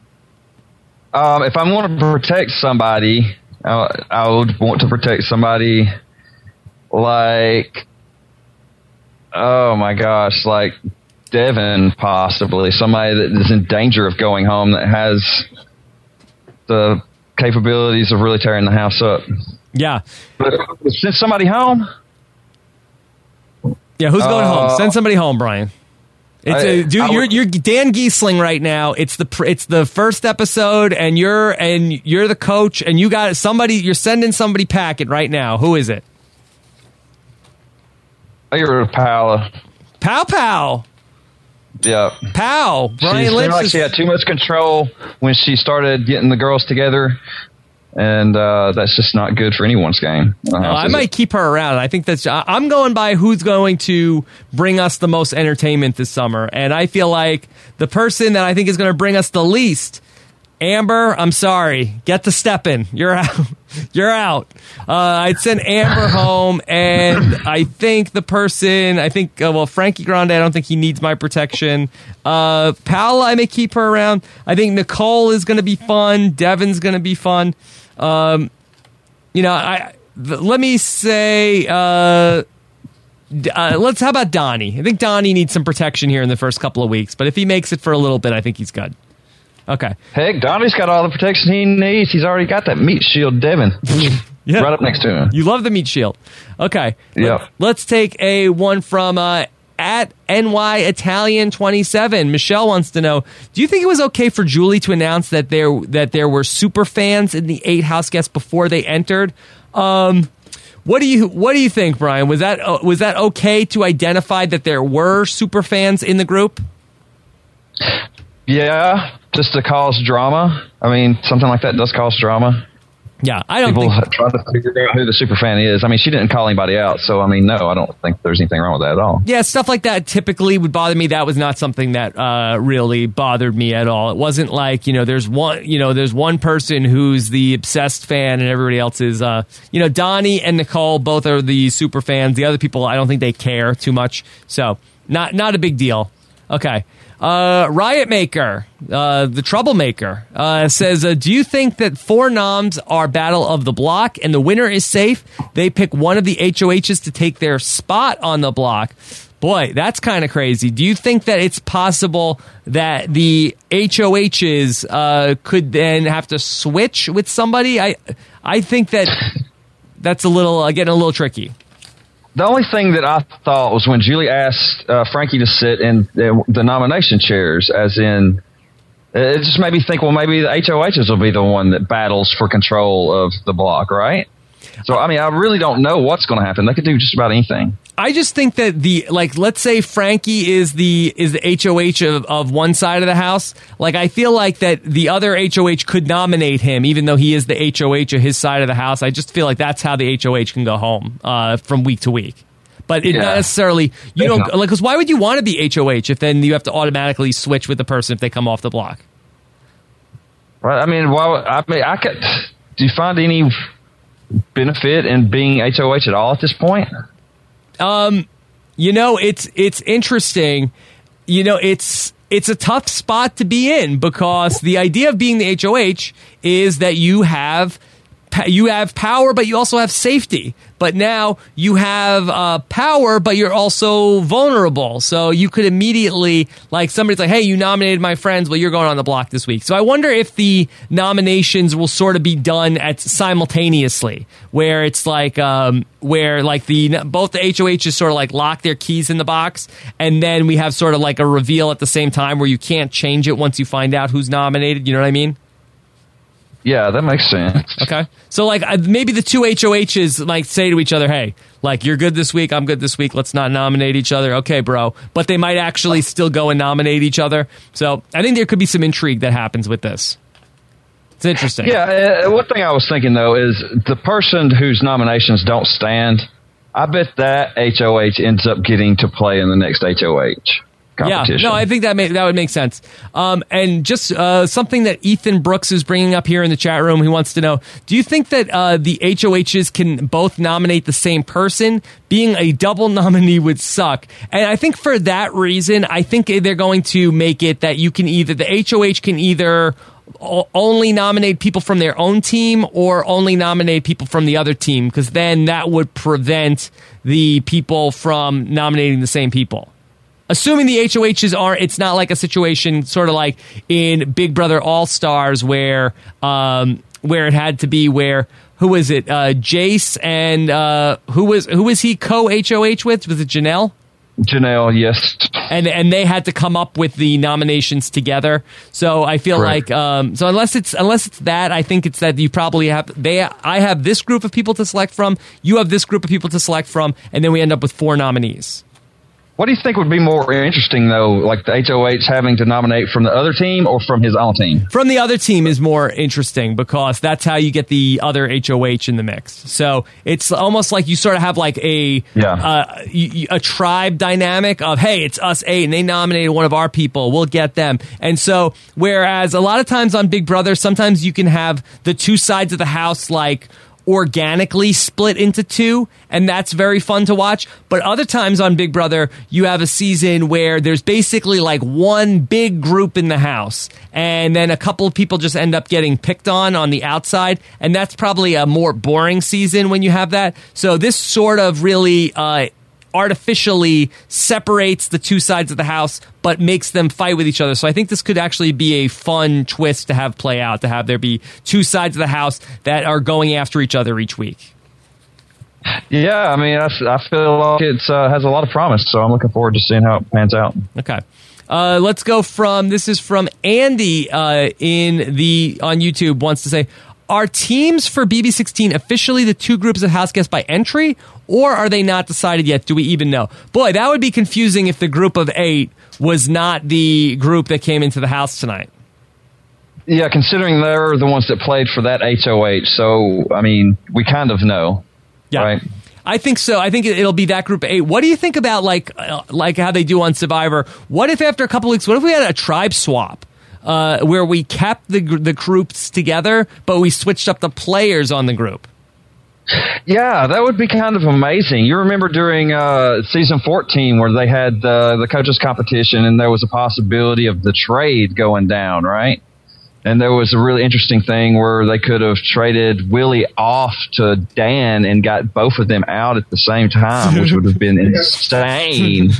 If I want to protect somebody, I would want to protect somebody like, oh my gosh, like Devin, possibly somebody that is in danger of going home, that has the capabilities of really tearing the house up. Yeah. But send somebody home. Yeah, who's going home? Send somebody home, Brian. You're Dan Giesling right now. It's the first episode, and you're the coach, and you got somebody. You're sending somebody packing right now. Who is it? You're Paola. Pow. Yeah. Pow. Brian Lynch. Like she had too much control when she started getting the girls together, and that's just not good for anyone's game. I might keep her around. I think I'm going by who's going to bring us the most entertainment this summer, and I feel like the person that I think is going to bring us the least, Amber, I'm sorry. Get the step in. You're out. You're out. I'd send Amber home, and I think Frankie Grande, I don't think he needs my protection. Paola, I may keep her around. I think Nicole is going to be fun. Devin's going to be fun. Let me say, how about Donnie? I think Donnie needs some protection here in the first couple of weeks, but if he makes it for a little bit, I think he's good. Okay. Heck, Donnie's got all the protection he needs. He's already got that meat shield, Devin. Yeah. Right up next to him. You love the meat shield. Okay. Yeah. Let's take a one from at NYItalian27. Michelle wants to know, do you think it was okay for Julie to announce that there were super fans in the 8 house guests before they entered? What do you think, Brian? Was that okay to identify that there were super fans in the group? Yeah, just to cause drama. I mean, something like that does cause drama. Yeah, I don't think people try to figure out who the super fan is. I mean, she didn't call anybody out, so I mean, no, I don't think there's anything wrong with that at all. Yeah, stuff like that typically would bother me. That was not something that really bothered me at all. It wasn't like, there's one person who's the obsessed fan and everybody else is Donnie and Nicole both are the super fans. The other people, I don't think they care too much. So, not a big deal. Okay. Riot Maker, the troublemaker, says, do you think that 4 noms are battle of the block and the winner is safe? They pick one of the HOHs to take their spot on the block. Boy, that's kind of crazy. Do you think that it's possible that the HOHs could then have to switch with somebody? I think that's getting a little tricky. The only thing that I thought was when Julie asked Frankie to sit in the nomination chairs, as in, it just made me think, well, maybe the HOHs will be the one that battles for control of the block, right? So, I mean, I really don't know what's going to happen. They could do just about anything. I just think that let's say Frankie is the HOH of one side of the house. Like, I feel like that the other HOH could nominate him, even though he is the HOH of his side of the house. I just feel like that's how the HOH can go home from week to week. But it not necessarily, because why would you want to be HOH if then you have to automatically switch with the person if they come off the block? Right. I mean, do you find any benefit in being HOH at all at this point? It's interesting. It's a tough spot to be in because the idea of being the HOH is that you have you have power, but you also have safety. But now you have power, but you're also vulnerable. So you could immediately, like, somebody's like, hey, you nominated my friends, well, you're going on the block this week. So I wonder if the nominations will sort of be done simultaneously, where it's like, where like both the HOHs sort of like lock their keys in the box, and then we have sort of like a reveal at the same time where you can't change it once you find out who's nominated. You know what I mean? Yeah, that makes sense. Okay. So, like, maybe the two HOHs might say to each other, hey, like, you're good this week, I'm good this week, let's not nominate each other. Okay, bro. But they might actually still go and nominate each other. So, I think there could be some intrigue that happens with this. It's interesting. Yeah, one thing I was thinking, though, is the person whose nominations don't stand, I bet that HOH ends up getting to play in the next HOH. Yeah, no, I think that would make sense. And just something that Ethan Brooks is bringing up here in the chat room, he wants to know, do you think that the HOHs can both nominate the same person? Being a double nominee would suck. And I think for that reason, I think they're going to make it that you can the HOH can either only nominate people from their own team or only nominate people from the other team, because then that would prevent the people from nominating the same people. Assuming the HOHs it's not like a situation sort of like in Big Brother All-Stars where it had to be who was it? Jace and who was he co-HOH with? Was it Janelle? Janelle, yes. And they had to come up with the nominations together. So I feel Correct. like so unless it's that, I think it's that you probably I have this group of people to select from, you have this group of people to select from, and then we end up with 4 nominees. What do you think would be more interesting, though, like the HOH having to nominate from the other team or from his own team? From the other team is more interesting because that's how you get the other HOH in the mix. So it's almost like you sort of have like a tribe dynamic of, hey, it's us 8 and they nominated one of our people, we'll get them. And so whereas a lot of times on Big Brother, sometimes you can have the two sides of the house like organically split into 2, and that's very fun to watch. But other times on Big Brother, you have a season where there's basically like one big group in the house, and then a couple of people just end up getting picked on the outside, and that's probably a more boring season when you have that. So this sort of really artificially separates the two sides of the house, but makes them fight with each other. So I think this could actually be a fun twist to have play out, to have there be two sides of the house that are going after each other each week. Yeah, I mean, I feel like it has a lot of promise, so I'm looking forward to seeing how it pans out. Okay. Let's go this is from Andy on YouTube, wants to say, are teams for BB16 officially the 2 groups of house guests by entry, or are they not decided yet? Do we even know? Boy, that would be confusing if the group of 8 was not the group that came into the house tonight. Yeah, considering they're the ones that played for that HOH, so, I mean, we kind of know, right? I think so. I think it'll be that group of 8. What do you think about, like how they do on Survivor? What if after a couple weeks, what if we had a tribe swap? Where we kept the groups together, but we switched up the players on the group. Yeah, that would be kind of amazing. You remember during season 14 where they had the coaches competition and there was a possibility of the trade going down, right? And there was a really interesting thing where they could have traded Willie off to Dan and got both of them out at the same time, which would have been insane.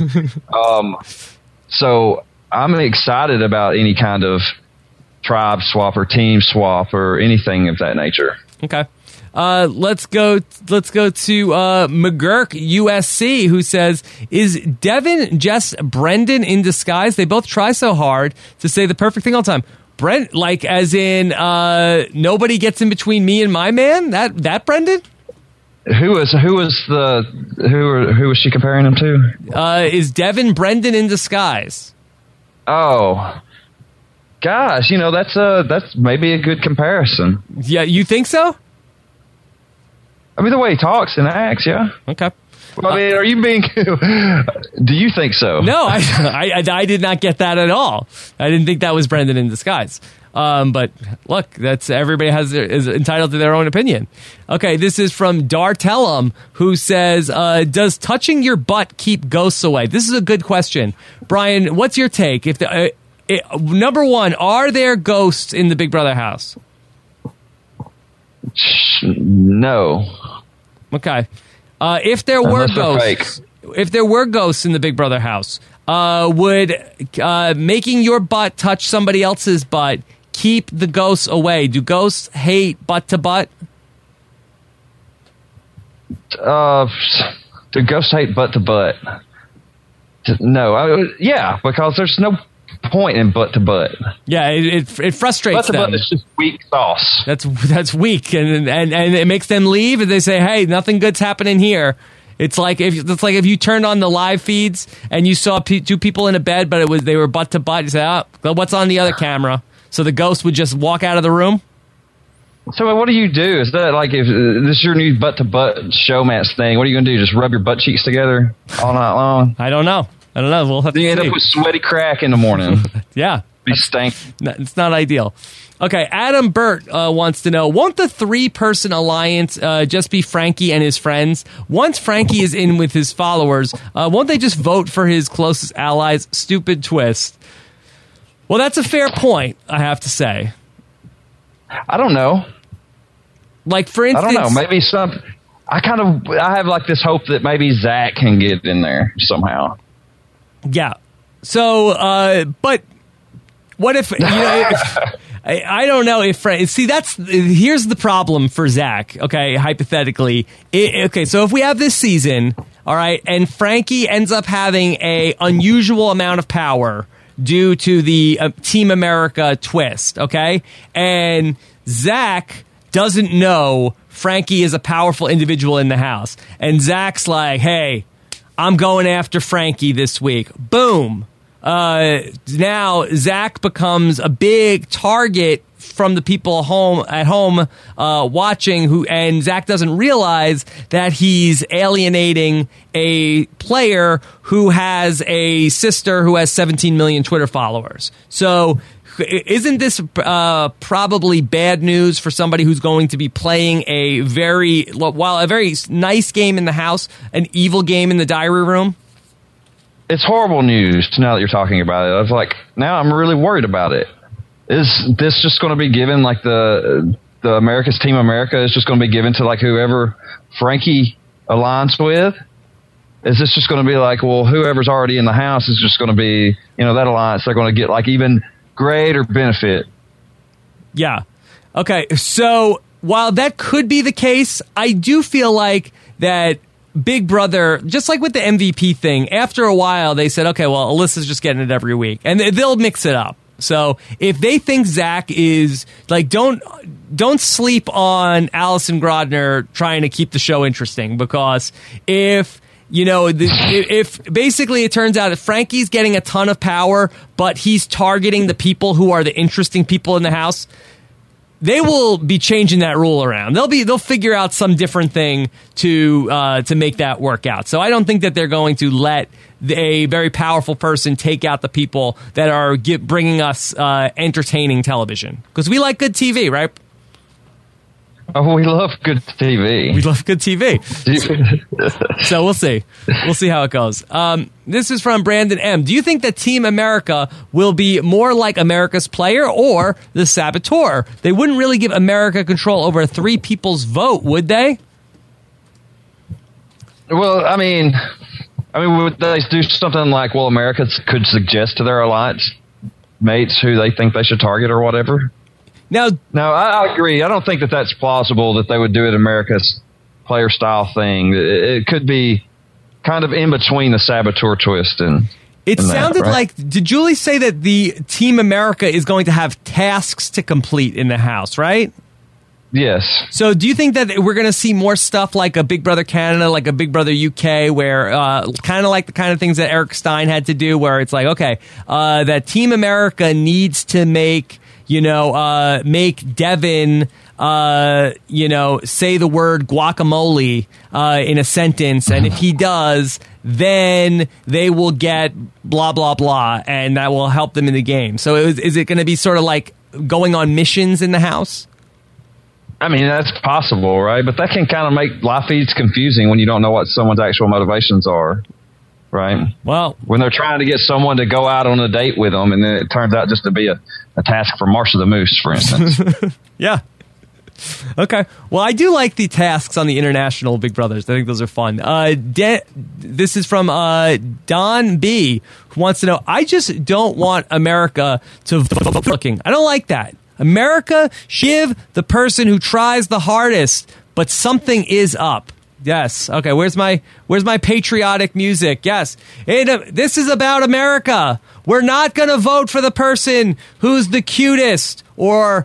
So I'm excited about any kind of tribe swap or team swap or anything of that nature. Okay. Let's go to McGurk USC, who says, is Devin just Brendan in disguise? They both try so hard to say the perfect thing all the time. Brent, like as in nobody gets in between me and my man? That Brendan? Who was she comparing him to? Is Devin Brendan in disguise? Oh, gosh, that's maybe a good comparison. Yeah, you think so? I mean, the way he talks and acts, yeah. Okay. Well, I mean, are you being... Do you think so? No, I did not get that at all. I didn't think that was Brendan in disguise. But look, that's everybody is entitled to their own opinion. Okay, this is from Dartellum, who says, does touching your butt keep ghosts away? This is a good question. Brian, what's your take? If number one, are there ghosts in the Big Brother house? No. Okay. If there were ghosts, in the Big Brother house, would making your butt touch somebody else's butt keep the ghosts away? Do ghosts hate butt to butt? Do ghosts hate butt to butt? No. Yeah, because there's no point in butt to butt. Yeah, it frustrates butt to them. butt is just weak sauce. That's weak, and it makes them leave, and they say, "Hey, nothing good's happening here." It's like if you turned on the live feeds and you saw two people in a bed, but they were butt to butt. You say, "Oh, what's on the other camera?" So the ghost would just walk out of the room. So what do you do? Is that like if this is your new butt to butt showmance thing? What are you going to do? Just rub your butt cheeks together all night long? I don't know. We'll have to you end up with sweaty crack in the morning. Yeah, be stank. It's not ideal. Okay, Adam Burt wants to know, won't the 3-person alliance just be Frankie and his friends? Once Frankie is in with his followers, won't they just vote for his closest allies? Stupid twist. Well, that's a fair point, I have to say. I don't know. Like, for instance... I don't know. Maybe I have like this hope that maybe Zach can get in there somehow. Yeah. So, but what if, I don't know if, see, here's the problem for Zach, okay, hypothetically. Okay, so if we have this season, all right, and Frankie ends up having a unusual amount of power due to the Team America twist, okay, and Zach doesn't know Frankie is a powerful individual in the house, and Zach's like, hey, I'm going after Frankie this week. Boom. Now Zach becomes a big target from the people at home watching, and Zach doesn't realize that he's alienating a player who has a sister who has 17 million Twitter followers. So isn't this probably bad news for somebody who's going to be playing a very nice game in the house, an evil game in the diary room? It's horrible news now that you're talking about it. I was like, now I'm really worried about it. Is this just going to be given, like the America's Team America is just going to be given to like whoever Frankie aligns with? Is this just going to be like, well, whoever's already in the house is just going to be, that alliance, they're going to get like even greater benefit? Yeah. Okay. So while that could be the case, I do feel like that Big Brother, just like with the MVP thing, after a while they said, okay, well, Alyssa's just getting it every week, and they'll mix it up. So if they think Zach is like, don't sleep on Allison Grodner trying to keep the show interesting, because if basically it turns out that Frankie's getting a ton of power, but he's targeting the people who are the interesting people in the house, they will be changing that rule around. They'll figure out some different thing to make that work out. So I don't think that they're going to let a very powerful person take out the people that are bringing us entertaining television, because we like good TV, right? Oh, we love good TV. We love good TV. So we'll see. We'll see how it goes. This is from Brandon M. Do you think that Team America will be more like America's Player or the Saboteur? They wouldn't really give America control over 3 people's vote, would they? Well, I mean, would they do something like, well, America could suggest to their alliance mates who they think they should target or whatever? No, I agree. I don't think that that's plausible that they would do it America's Player style thing. It could be kind of in between the Saboteur twist and. It sounded like, did Julie say that the Team America is going to have tasks to complete in the house, right? Yes. So do you think that we're going to see more stuff like a Big Brother Canada, like a Big Brother UK, where kind of like the kind of things that Eric Stein had to do, where it's like, okay, that Team America needs to make Devin, say the word guacamole in a sentence, and if he does, then they will get blah, blah, blah, and that will help them in the game. So is it going to be sort of like going on missions in the house? I mean, that's possible, right? But that can kind of make live feeds confusing when you don't know what someone's actual motivations are. Right. Well, when they're trying to get someone to go out on a date with them, and then it turns out just to be a task for Marsha the Moose, for instance. Yeah. Okay. Well, I do like the tasks on the international Big Brothers. I think those are fun. This is from Don B, who wants to know, I just don't want America to vote looking. I don't like that. America, give the person who tries the hardest, but something is up. Yes. Okay. Where's my patriotic music? Yes. This is about America. We're not going to vote for the person who's the cutest or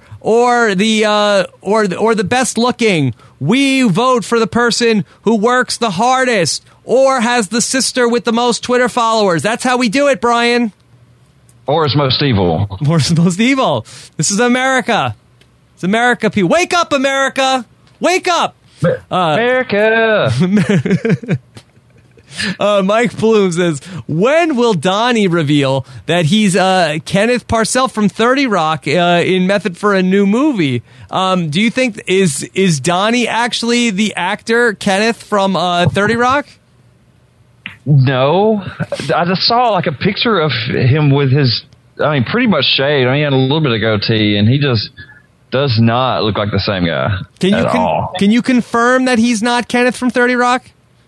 the best looking. We vote for the person who works the hardest or has the sister with the most Twitter followers. That's how we do it, Brian. Or is most evil. Or is most evil. This is America. It's America, people. Wake up, America. Wake up. America. Mike Bloom says, when will Donnie reveal that he's Kenneth Parcell from 30 Rock in Method for a New Movie? Do you think is Donnie actually the actor Kenneth from 30 Rock? No, I just saw like a picture of him with his, pretty much shaved. He had a little bit of goatee, and he just does not look like the same guy at all. Can you confirm that he's not Kenneth from 30 Rock?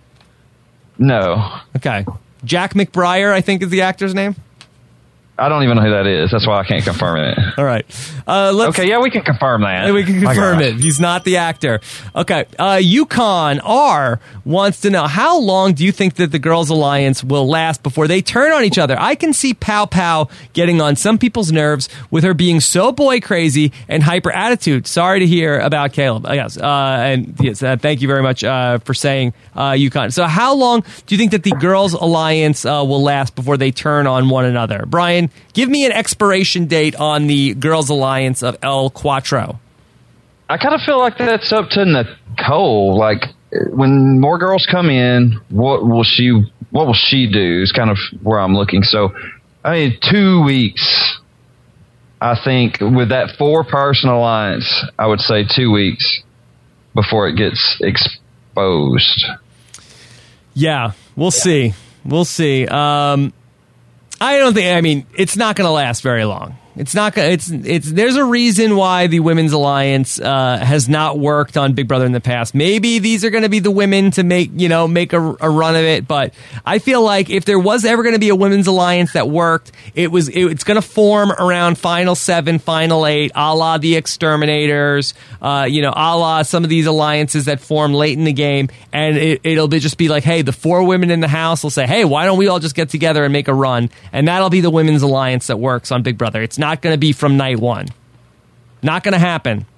No. Okay. Jack McBrayer, I think, is the actor's name. I don't even know who that is. That's why I can't confirm it. All right. Okay, yeah, we can confirm that. We can confirm it. He's not the actor. Okay. Yukon R wants to know, how long do you think that the Girls Alliance will last before they turn on each other? I can see Pow Pow getting on some people's nerves with her being so boy crazy and hyper attitude. Sorry to hear about Caleb. Yes. Thank you very much for saying Yukon. So how long do you think that the Girls Alliance will last before they turn on one another? Brian, give me an expiration date on the Girls Alliance of El Cuatro. I kind of feel like that's up to Nicole. Like, when more girls come in, what will she do is kind of where I'm looking. So, 2 weeks. I think with that 4-person alliance, I would say 2 weeks before it gets exposed. Yeah, we'll see. We'll see. I don't think. It's not going to last very long. It's not. There's a reason why the Women's Alliance has not worked on Big Brother in the past. Maybe these are going to be the women to make a run of it. But I feel like if there was ever going to be a Women's Alliance that worked, it's going to form around Final 7, Final 8, a la the Exterminators, a la some of these alliances that form late in the game, and it'll just be like, hey, the 4 women in the house will say, hey, why don't we all just get together and make a run, and that'll be the Women's Alliance that works on Big Brother. It's not going to be from night one. Not going to happen.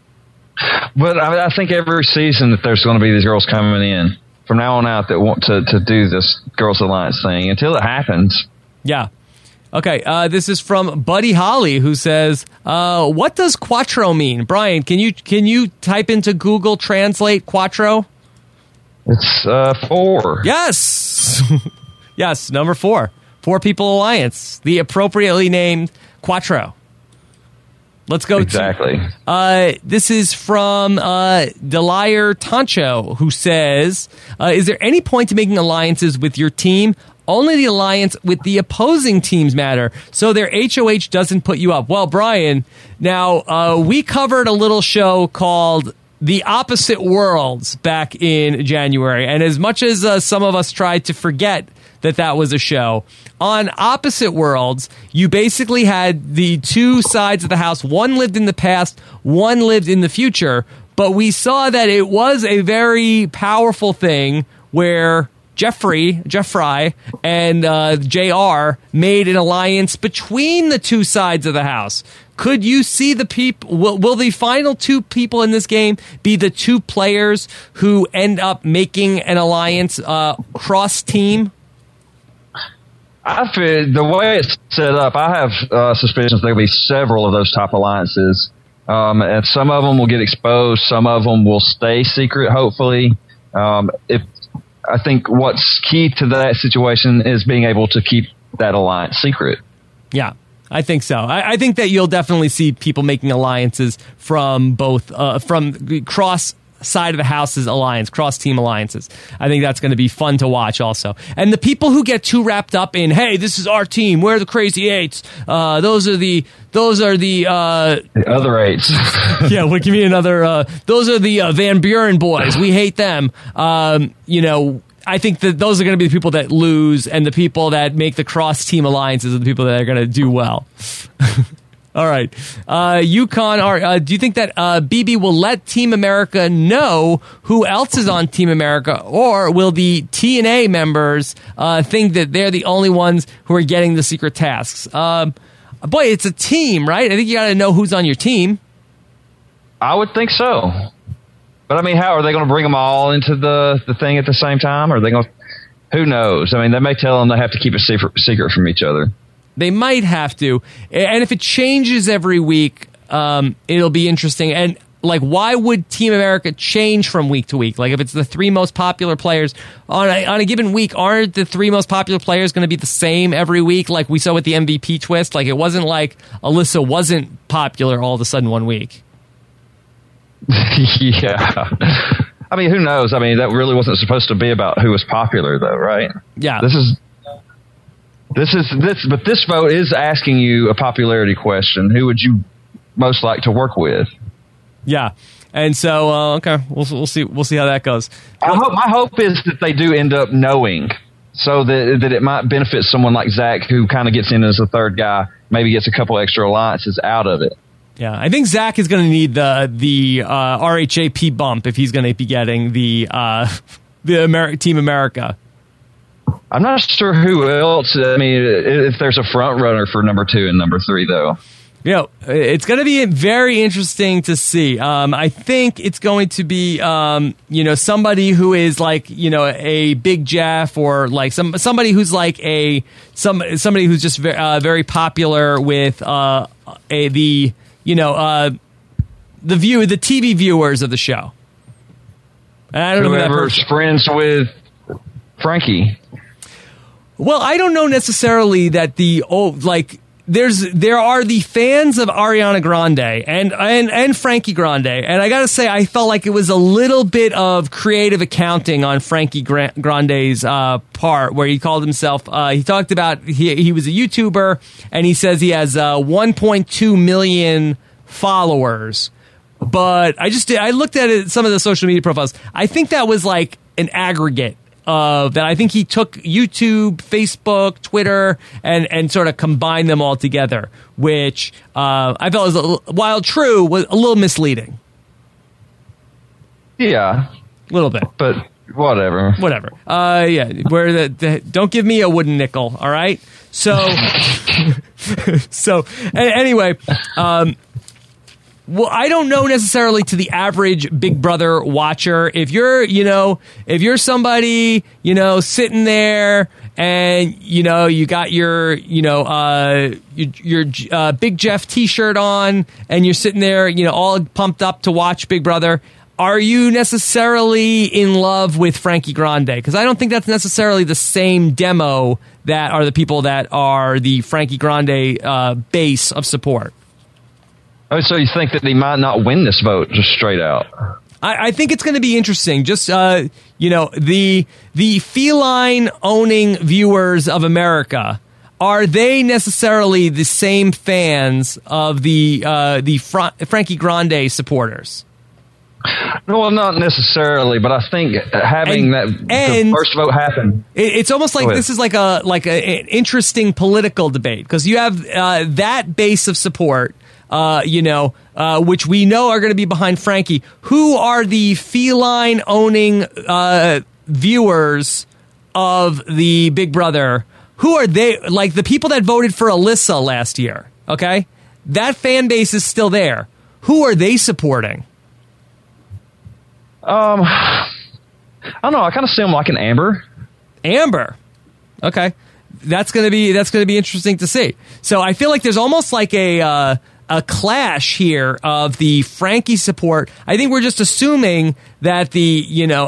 But I think every season that there's going to be these girls coming in from now on out that want to do this Girls Alliance thing until it happens. Yeah. Okay. This is from Buddy Holly, who says, "What does Quattro mean?" Brian, can you type into Google Translate Quattro? It's 4. Yes. Yes. Number 4. 4 People Alliance. The appropriately named Quattro. Let's go. Exactly. This is from Delia Tancho, who says, is there any point to making alliances with your team? Only the alliance with the opposing teams matter, so their HOH doesn't put you up. Well, Brian, now we covered a little show called The Opposite Worlds back in January, and as much as some of us tried to forget that was a show, on Opposite Worlds, you basically had the 2 sides of the house. One lived in the past, one lived in the future. But we saw that it was a very powerful thing where Jeffrey and JR made an alliance between the 2 sides of the house. Could you see the people? Will the final 2 people in this game be the 2 players who end up making an alliance cross-team? I feel the way it's set up, I have suspicions there will be several of those top alliances. And some of them will get exposed. Some of them will stay secret, hopefully. I think what's key to that situation is being able to keep that alliance secret. Yeah, I think so. I think that you'll definitely see people making alliances from both, from cross side of the house's alliance, cross-team alliances. I think that's going to be fun to watch also. And the people who get too wrapped up in, hey, this is our team, we're the Crazy Eights, those are the other eights. Yeah, well, give me another, those are the Van Buren boys, we hate them. I think that those are going to be the people that lose, and the people that make the cross-team alliances are the people that are going to do well. All right. Yukon, do you think that BB will let Team America know who else is on Team America, or will the TNA members think that they're the only ones who are getting the secret tasks? Boy, it's a team, right? I think you got to know who's on your team. I would think so. But, I mean, how are they going to bring them all into the thing at the same time? Or are they going to, who knows? I mean, they may tell them they have to keep a secret from each other. They might have to. And if it changes every week, it'll be interesting. And, like, why would Team America change from week to week? Like, if it's the three most popular players on a given week, aren't the three most popular players going to be the same every week, like we saw with the MVP twist? Like, it wasn't like Alyssa wasn't popular all of a sudden one week. Yeah. I mean, who knows? I mean, that really wasn't supposed to be about who was popular, though, right? Yeah. But this vote is asking you a popularity question. Who would you most like to work with? Yeah. And so, okay, we'll see how that goes. My hope is that they do end up knowing, so that it might benefit someone like Zach, who kind of gets in as a third guy, maybe gets a couple extra alliances out of it. Yeah, I think Zach is going to need the RHAP bump if he's going to be getting the Team America. I'm not sure who else. I mean, if there's a front runner for number 2 and number 3, though. It's going to be very interesting to see. I think it's going to be, somebody who is like, a Big Jeff, or like somebody who's like somebody who's just very popular with the TV viewers of the show. And I don't know whoever's friends with Frankie. Well, I don't know necessarily that there are the fans of Ariana Grande and Frankie Grande, and I gotta say, I felt like it was a little bit of creative accounting on Frankie Grande's part, where he called himself. He talked about he was a YouTuber, and he says he has 1.2 million followers. But I looked at it, some of the social media profiles. I think that was like an aggregate of that. I think he took YouTube, Facebook, Twitter, and sort of combined them all together, which I felt was, while true, was a little misleading. Yeah, a little bit, but whatever. Yeah, where don't give me a wooden nickel. All right. So, anyway. Well, I don't know necessarily to the average Big Brother watcher. If you're somebody, sitting there and, you got your Big Jeff t-shirt on, and you're sitting there, all pumped up to watch Big Brother, are you necessarily in love with Frankie Grande? Because I don't think that's necessarily the same demo that are the people that are the Frankie Grande base of support. Oh, so you think that he might not win this vote just straight out? I think it's going to be interesting. Just the feline owning viewers of America, are they necessarily the same fans of the Frankie Grande supporters? Well, not necessarily, but I think having the first vote happen, it's almost like this is like an interesting political debate, because you have that base of support. Which we know are going to be behind Frankie. Who are the feline owning viewers of the Big Brother? Who are they? Like the people that voted for Alyssa last year. Okay, that fan base is still there. Who are they supporting? I don't know. I kind of see them like an Amber. Amber. Okay, that's gonna be interesting to see. So I feel like there's almost like a clash here of the Frankie support. I think we're just assuming that the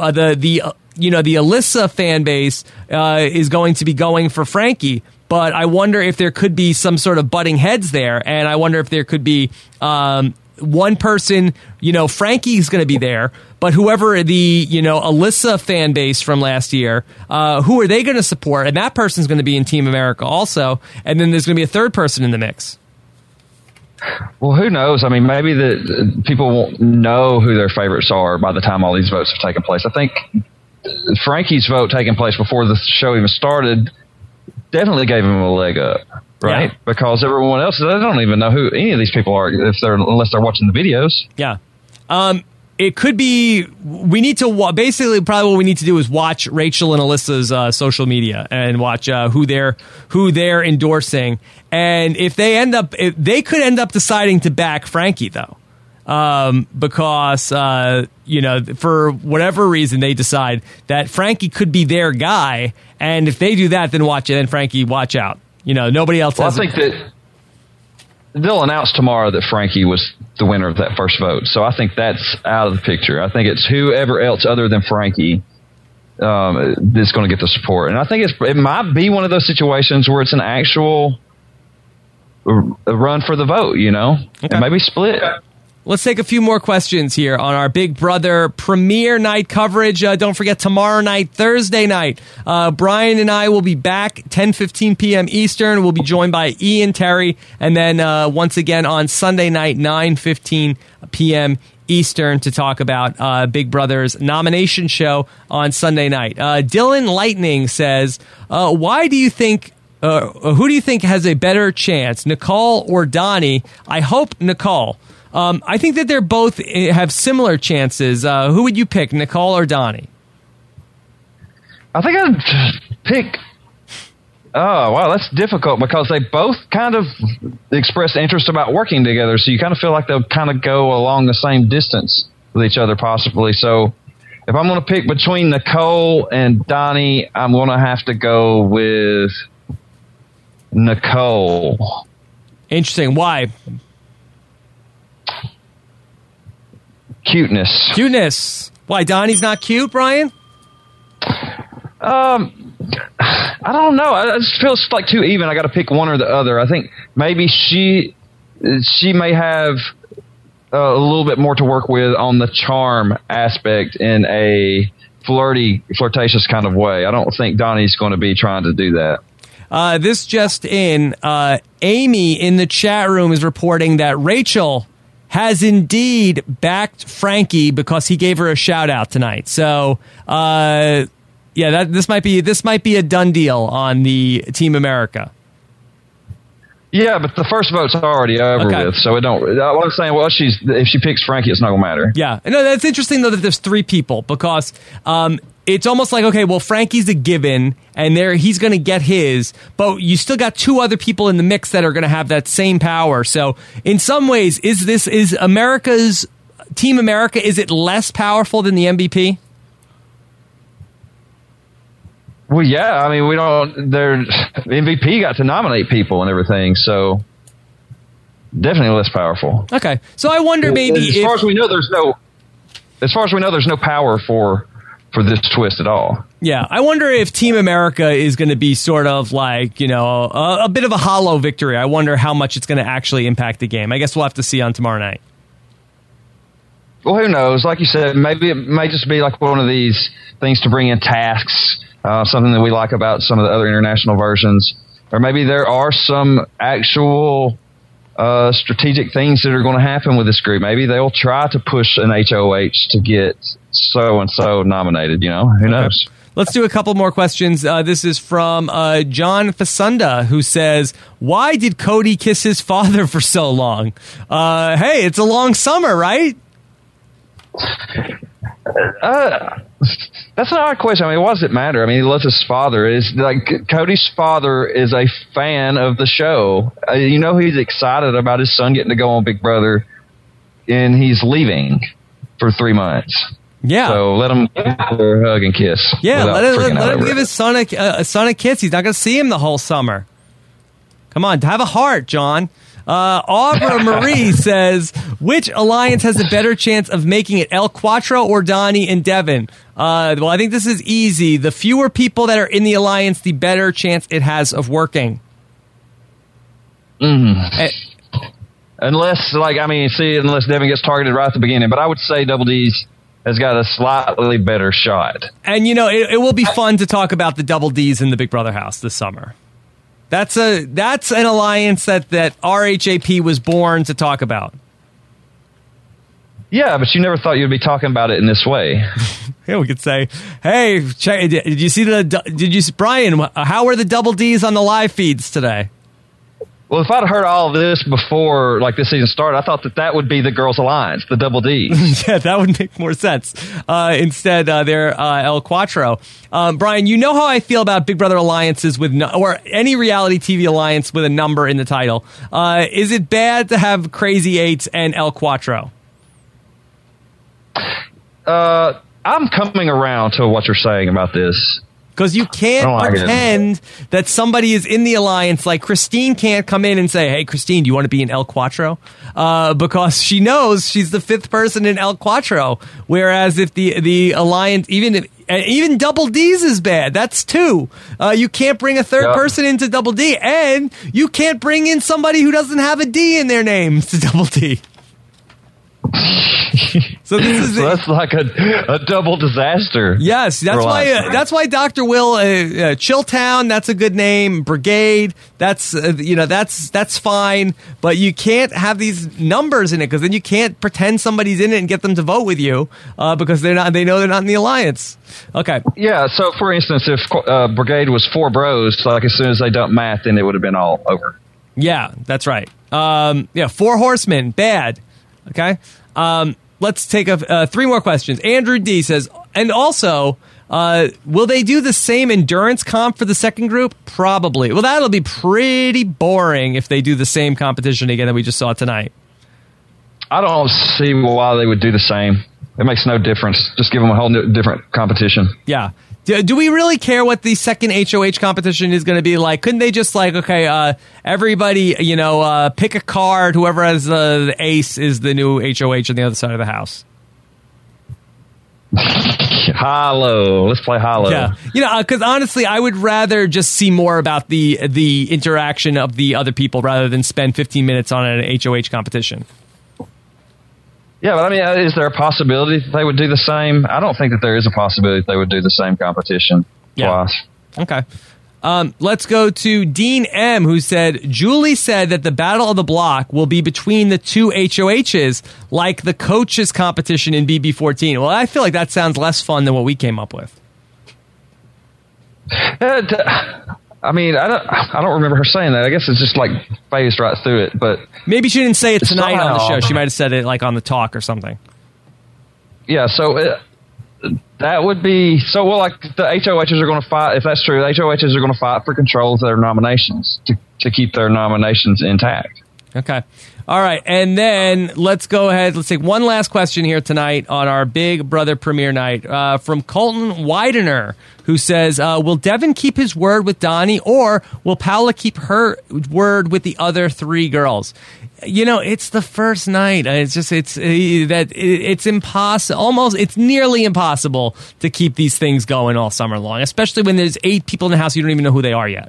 Alyssa fan base is going to be going for Frankie, but I wonder if there could be some sort of butting heads there, and I wonder if there could be one person, Frankie's going to be there, but whoever the, Alyssa fan base from last year, who are they going to support? And that person's going to be in Team America also. And then there's going to be a third person in the mix. Well, who knows? I mean, maybe the people won't know who their favorites are by the time all these votes have taken place. I think Frankie's vote taking place before the show even started definitely gave him a leg up, right? Yeah. Because everyone else, they don't even know who any of these people are unless they're watching the videos. Yeah. It could be, we need to, basically probably what we need to do is watch Rachel and Alyssa's social media and watch who they're endorsing. And if they could end up deciding to back Frankie though. Because, for whatever reason they decide that Frankie could be their guy. And if they do that, then Frankie, watch out. Nobody else has. I think that they'll announce tomorrow that Frankie was the winner of that first vote. So I think that's out of the picture. I think it's whoever else other than Frankie that's going to get the support. And I think it might be one of those situations where it's an actual run for the vote, Okay. And maybe split. Let's take a few more questions here on our Big Brother premiere night coverage. Don't forget tomorrow night, Thursday night. Brian and I will be back 10:15 p.m. Eastern. We'll be joined by Ian Terry. And then once again on Sunday night, 9:15 p.m. Eastern to talk about Big Brother's nomination show on Sunday night. Dylan Lightning says, who do you think has a better chance, Nicole or Donnie? I hope Nicole. I think that they're both have similar chances. Who would you pick, Nicole or Donnie? I think I'd pick... Oh, wow, that's difficult because they both kind of express interest about working together, so you kind of feel like they'll kind of go along the same distance with each other possibly. So if I'm going to pick between Nicole and Donnie, I'm going to have to go with Nicole. Interesting. Why? Cuteness. Why, Donnie's not cute, Brian? I don't know. It just feels like too even. I got to pick one or the other. I think maybe she may have a little bit more to work with on the charm aspect in a flirtatious kind of way. I don't think Donnie's going to be trying to do that. This just in, Amy in the chat room is reporting that Rachel has indeed backed Frankie because he gave her a shout out tonight. So, this might be a done deal on the Team America. Yeah, but the first vote's already over with, so it don't. What I'm saying, if she picks Frankie, it's not gonna matter. Yeah, no, that's interesting though that there's three people because it's almost like, okay, well, Frankie's a given, and he's going to get his, but you still got two other people in the mix that are going to have that same power. So, in some ways, is America's Team America? Is it less powerful than the MVP? Well, yeah. I mean, the MVP got to nominate people and everything, so definitely less powerful. Okay, so I wonder maybe as far as we know, there's no power for this twist at all. Yeah, I wonder if Team America is going to be sort of like, a bit of a hollow victory. I wonder how much it's going to actually impact the game. I guess we'll have to see on tomorrow night. Well, who knows? Like you said, maybe it may just be like one of these things to bring in tasks, something that we like about some of the other international versions. Or maybe there are some actual strategic things that are going to happen with this group. Maybe they'll try to push an HOH to get so-and-so nominated, Who knows? Let's do a couple more questions. This is from John Fasunda, who says, why did Cody kiss his father for so long? Hey, it's a long summer, right? That's an odd question. I mean, what does it matter? I mean, he loves his father. Cody's father is a fan of the show. He's excited about his son getting to go on Big Brother, and he's leaving for 3 months. Yeah. So let him give her a hug and kiss. Yeah, let him give his son a kiss. He's not going to see him the whole summer. Come on, have a heart, John. Aubra Marie says, which alliance has a better chance of making it, El Quattro or Donnie and Devin? Well, I think this is easy. The fewer people that are in the alliance, the better chance it has of working. Mm-hmm. unless Devin gets targeted right at the beginning. But I would say Double D's has got a slightly better shot. And, it will be fun to talk about the Double D's in the Big Brother house this summer. That's an alliance that RHAP was born to talk about. Yeah, but you never thought you'd be talking about it in this way. Yeah, we could say, "Hey, did you see Brian? How were the Double D's on the live feeds today?" Well, if I'd heard all of this before, this season started, I thought that would be the Girls Alliance, the Double D's. Yeah, that would make more sense. Instead, they're El Cuatro. Brian, you know how I feel about Big Brother alliances or any reality TV alliance with a number in the title. Is it bad to have Crazy Eights and El Cuatro? I'm coming around to what you're saying about this. Because you can't pretend that somebody is in the alliance. Like Christine can't come in and say, "Hey, Christine, do you want to be in El Cuatro?" Because she knows she's the fifth person in El Cuatro. Whereas if the alliance, even Double D's is bad. That's two. You can't bring a third person into Double D, and you can't bring in somebody who doesn't have a D in their name to Double D. So that's like a double disaster. Yes, that's why Dr. Will Chilltown, that's a good name. Brigade, that's fine, but you can't have these numbers in it because then you can't pretend somebody's in it and get them to vote with you because they know they're not in the alliance. Okay. Yeah, so for instance, if Brigade was 4 bros, as soon as they dump Matt, then it would have been all over. Yeah, that's right. 4 horsemen, bad. Okay. Let's take 3 more questions. Andrew D says, and also, will they do the same endurance comp for the second group? Probably. Well, that'll be pretty boring if they do the same competition again that we just saw tonight. I don't see why they would do the same. It makes no difference. Just give them a whole different competition. Yeah. Do we really care what the second HOH competition is going to be like? Couldn't they just everybody, pick a card. Whoever has the ace is the new HOH on the other side of the house. High-low. Let's play high-low. Yeah. Because honestly, I would rather just see more about the interaction of the other people rather than spend 15 minutes on an HOH competition. Yeah, but is there a possibility that they would do the same? I don't think that there is a possibility that they would do the same competition twice. Okay. Let's go to Dean M., who said, Julie said that the Battle of the Block will be between the 2 HOHs, like the coaches competition in BB14. Well, I feel like that sounds less fun than what we came up with. I don't remember her saying that. I guess it's just phased right through it. But maybe she didn't say it tonight on the show. She might have said it on the talk or something. Yeah, so that would be the HOHs are going to fight. If that's true, the HOHs are going to fight for control of their nominations to keep their nominations intact. Okay. All right. And then let's go ahead. Let's take one last question here tonight on our Big Brother premiere night from Colton Widener, who says, will Devin keep his word with Donnie, or will Paula keep her word with the other 3 girls? It's the first night. It's impossible. It's nearly impossible to keep these things going all summer long, especially when there's 8 people in the house. You don't even know who they are yet.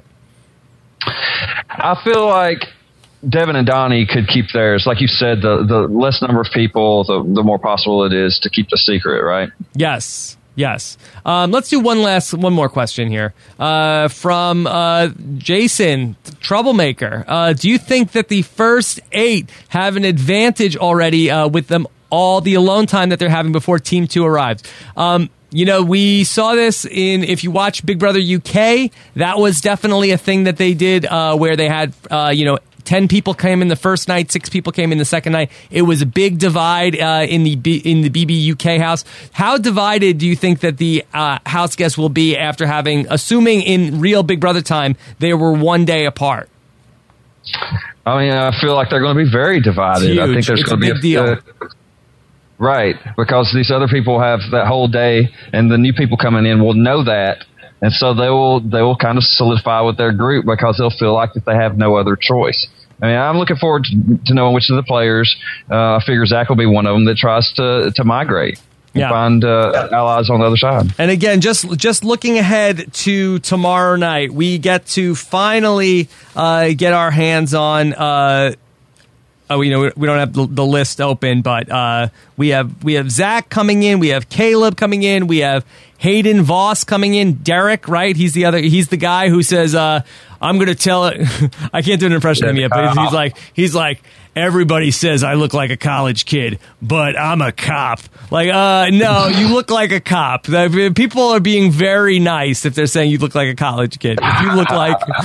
I feel like Devin and Donnie could keep theirs. Like you said, the less number of people, the more possible it is to keep the secret, right? Yes. Let's do one more question here from Jason, Troublemaker. Do you think that the first 8 have an advantage already with them all the alone time that they're having before Team 2 arrives? We saw this if you watch Big Brother UK, that was definitely a thing that they did where they had, 10 people came in the first night, 6 people came in the second night. It was a big divide in the BB UK house. How divided do you think that the house guests will be after assuming in real Big Brother time, they were one day apart? I feel like they're going to be very divided. I think there's going to be a big deal. Right, because these other people have that whole day, and the new people coming in will know that. And so they will kind of solidify with their group because they'll feel like that they have no other choice. I'm looking forward to knowing which of the players. I figure Zach will be one of them that tries to migrate and find allies on the other side. And again, just looking ahead to tomorrow night, we get to finally get our hands on we don't have the list open, but we have Zach coming in, we have Caleb coming in, we have Hayden Voss coming in, Derek, right? He's the guy who says, I'm going to tell it. I can't do an impression of him yet, but he's like, everybody says I look like a college kid, but I'm a cop. Like, no, you look like a cop. People are being very nice if they're saying you look like a college kid. If you look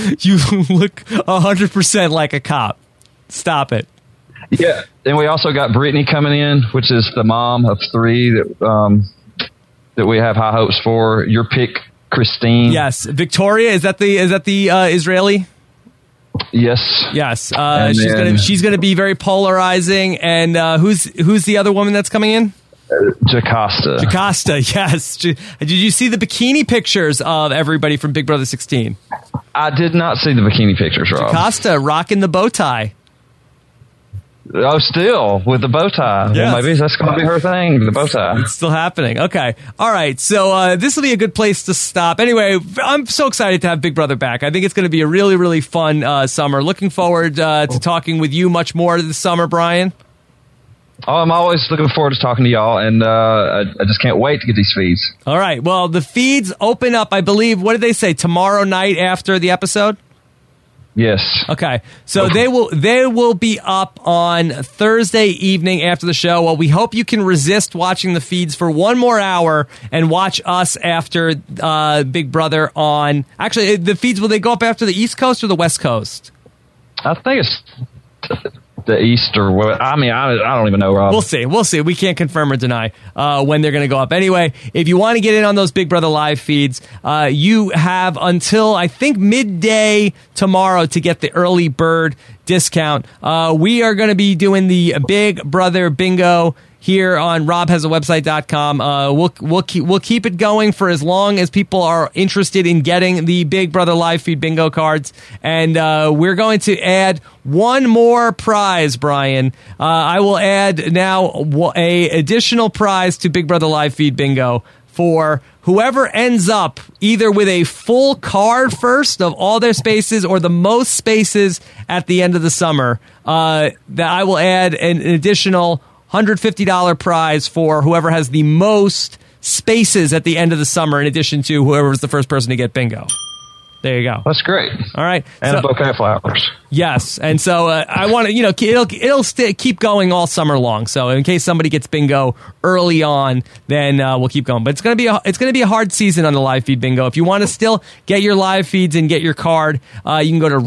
100% like a cop. Stop it. Yeah, and we also got Brittany coming in, which is the mom of 3 that we have high hopes for. Your pick, Christine. Yes, Victoria. Is that the Israeli? Yes. Yes. She's gonna be very polarizing. And who's the other woman that's coming in? Jocasta. Yes. Did you see the bikini pictures of everybody from Big Brother 16? I did not see the bikini pictures, Rob. Jocasta rocking the bow tie. Oh, still with the bow tie. Yes. Well, maybe that's going to be her thing, the bow tie. It's still happening. Okay. All right. So this will be a good place to stop. Anyway, I'm so excited to have Big Brother back. I think it's going to be a really, really fun summer. Looking forward to talking with you much more this summer, Brian. Oh, I'm always looking forward to talking to y'all, and I just can't wait to get these feeds. All right. Well, the feeds open up, I believe, what did they say, tomorrow night after the episode? Yes. Okay. So they will be up on Thursday evening after the show. Well, we hope you can resist watching the feeds for one more hour and watch us after Big Brother on... Actually, the feeds, will they go up after the East Coast or the West Coast? I think it's the East or what. I mean, I don't even know, Rob. We'll see. We can't confirm or deny when they're going to go up. Anyway, if you want to get in on those Big Brother live feeds, you have until, I think, midday tomorrow to get the early bird discount. We are going to be doing the Big Brother bingo here on robhasawebsite.com. We'll keep it going for as long as people are interested in getting the Big Brother live feed bingo cards. And we're going to add one more prize, Brian. I will add now a additional prize to Big Brother live feed bingo for whoever ends up either with a full card first of all their spaces or the most spaces at the end of the summer. That I will add an additional $150 prize for whoever has the most spaces at the end of the summer, in addition to whoever was the first person to get bingo. There you go. That's great. All right. And a bouquet of flowers. Yes. And so I want to, it'll keep going all summer long. So in case somebody gets bingo early on, then we'll keep going. But it's going to be a hard season on the live feed bingo. If you want to still get your live feeds and get your card, you can go to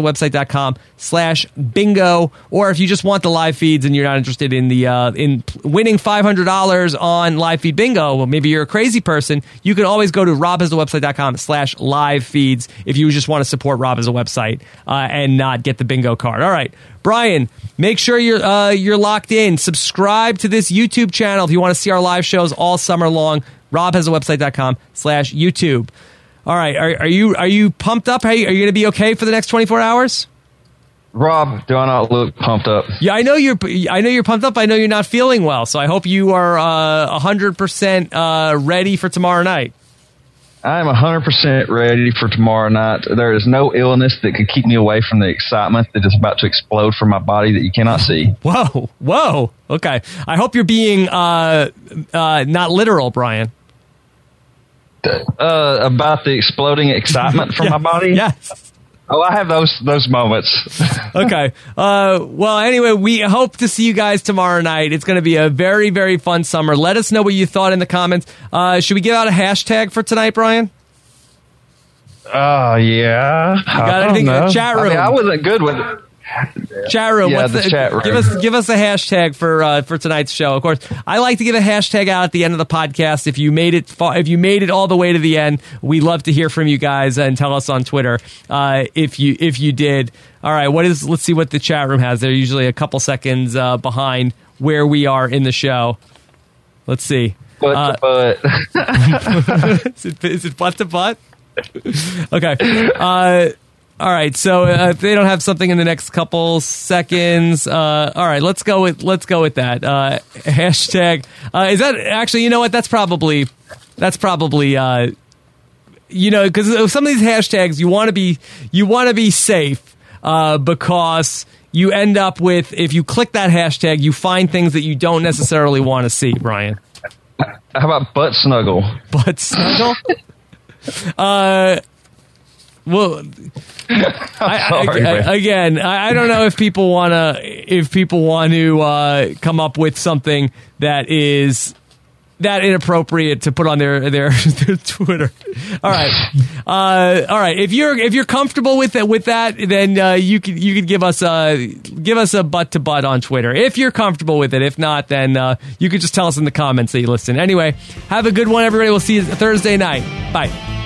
robhasawebsite.com/bingo. Or if you just want the live feeds and you're not interested in in winning $500 on live feed bingo, well, maybe you're a crazy person, you can always go to robhasawebsite.com/live feeds if you just want to support Rob as a website and not get the bingo card. All right, Brian, make sure you're locked in. Subscribe to this YouTube channel if you want to see our live shows all summer long. robhasawebsite.com/YouTube. All right, are you pumped up? Are you going to be okay for the next 24 hours? Rob, do I not look pumped up? Yeah, I know you're pumped up. I know you're not feeling well, so I hope you are 100% ready for tomorrow night. I am 100% ready for tomorrow night. There is no illness that could keep me away from the excitement that is about to explode from my body that you cannot see. Whoa. Okay. I hope you're being not literal, Brian. About the exploding excitement from my body? Yes. Oh, I have those moments. Okay. Well, anyway, we hope to see you guys tomorrow night. It's going to be a very, very fun summer. Let us know what you thought in the comments. Should we give out a hashtag for tonight, Brian? Yeah. You got anything in the chat room? I wasn't good with it. Chat room. Yeah, the chat room. Give us a hashtag for tonight's show. Of course, I like to give a hashtag out at the end of the podcast. If you made it all the way to the end, we love to hear from you guys and tell us on Twitter if you did. All right, let's see what the chat room has. They're usually a couple seconds behind where we are in the show. Let's see. Butt to butt. Is it butt to butt? Okay. All right, so if they don't have something in the next couple seconds, all right, let's go with that hashtag. Is that actually? You know what? That's probably because some of these hashtags you want to be safe. because you end up with, if you click that hashtag, you find things that you don't necessarily want to see, Brian. How about butt snuggle? Butt snuggle? Well, I don't know if people want to come up with something that is that inappropriate to put on their Twitter. All right. If you're comfortable with that, then you could give us a butt to butt on Twitter if you're comfortable with it. If not, then you could just tell us in the comments that you listen. Anyway, have a good one, everybody. We'll see you Thursday night. Bye.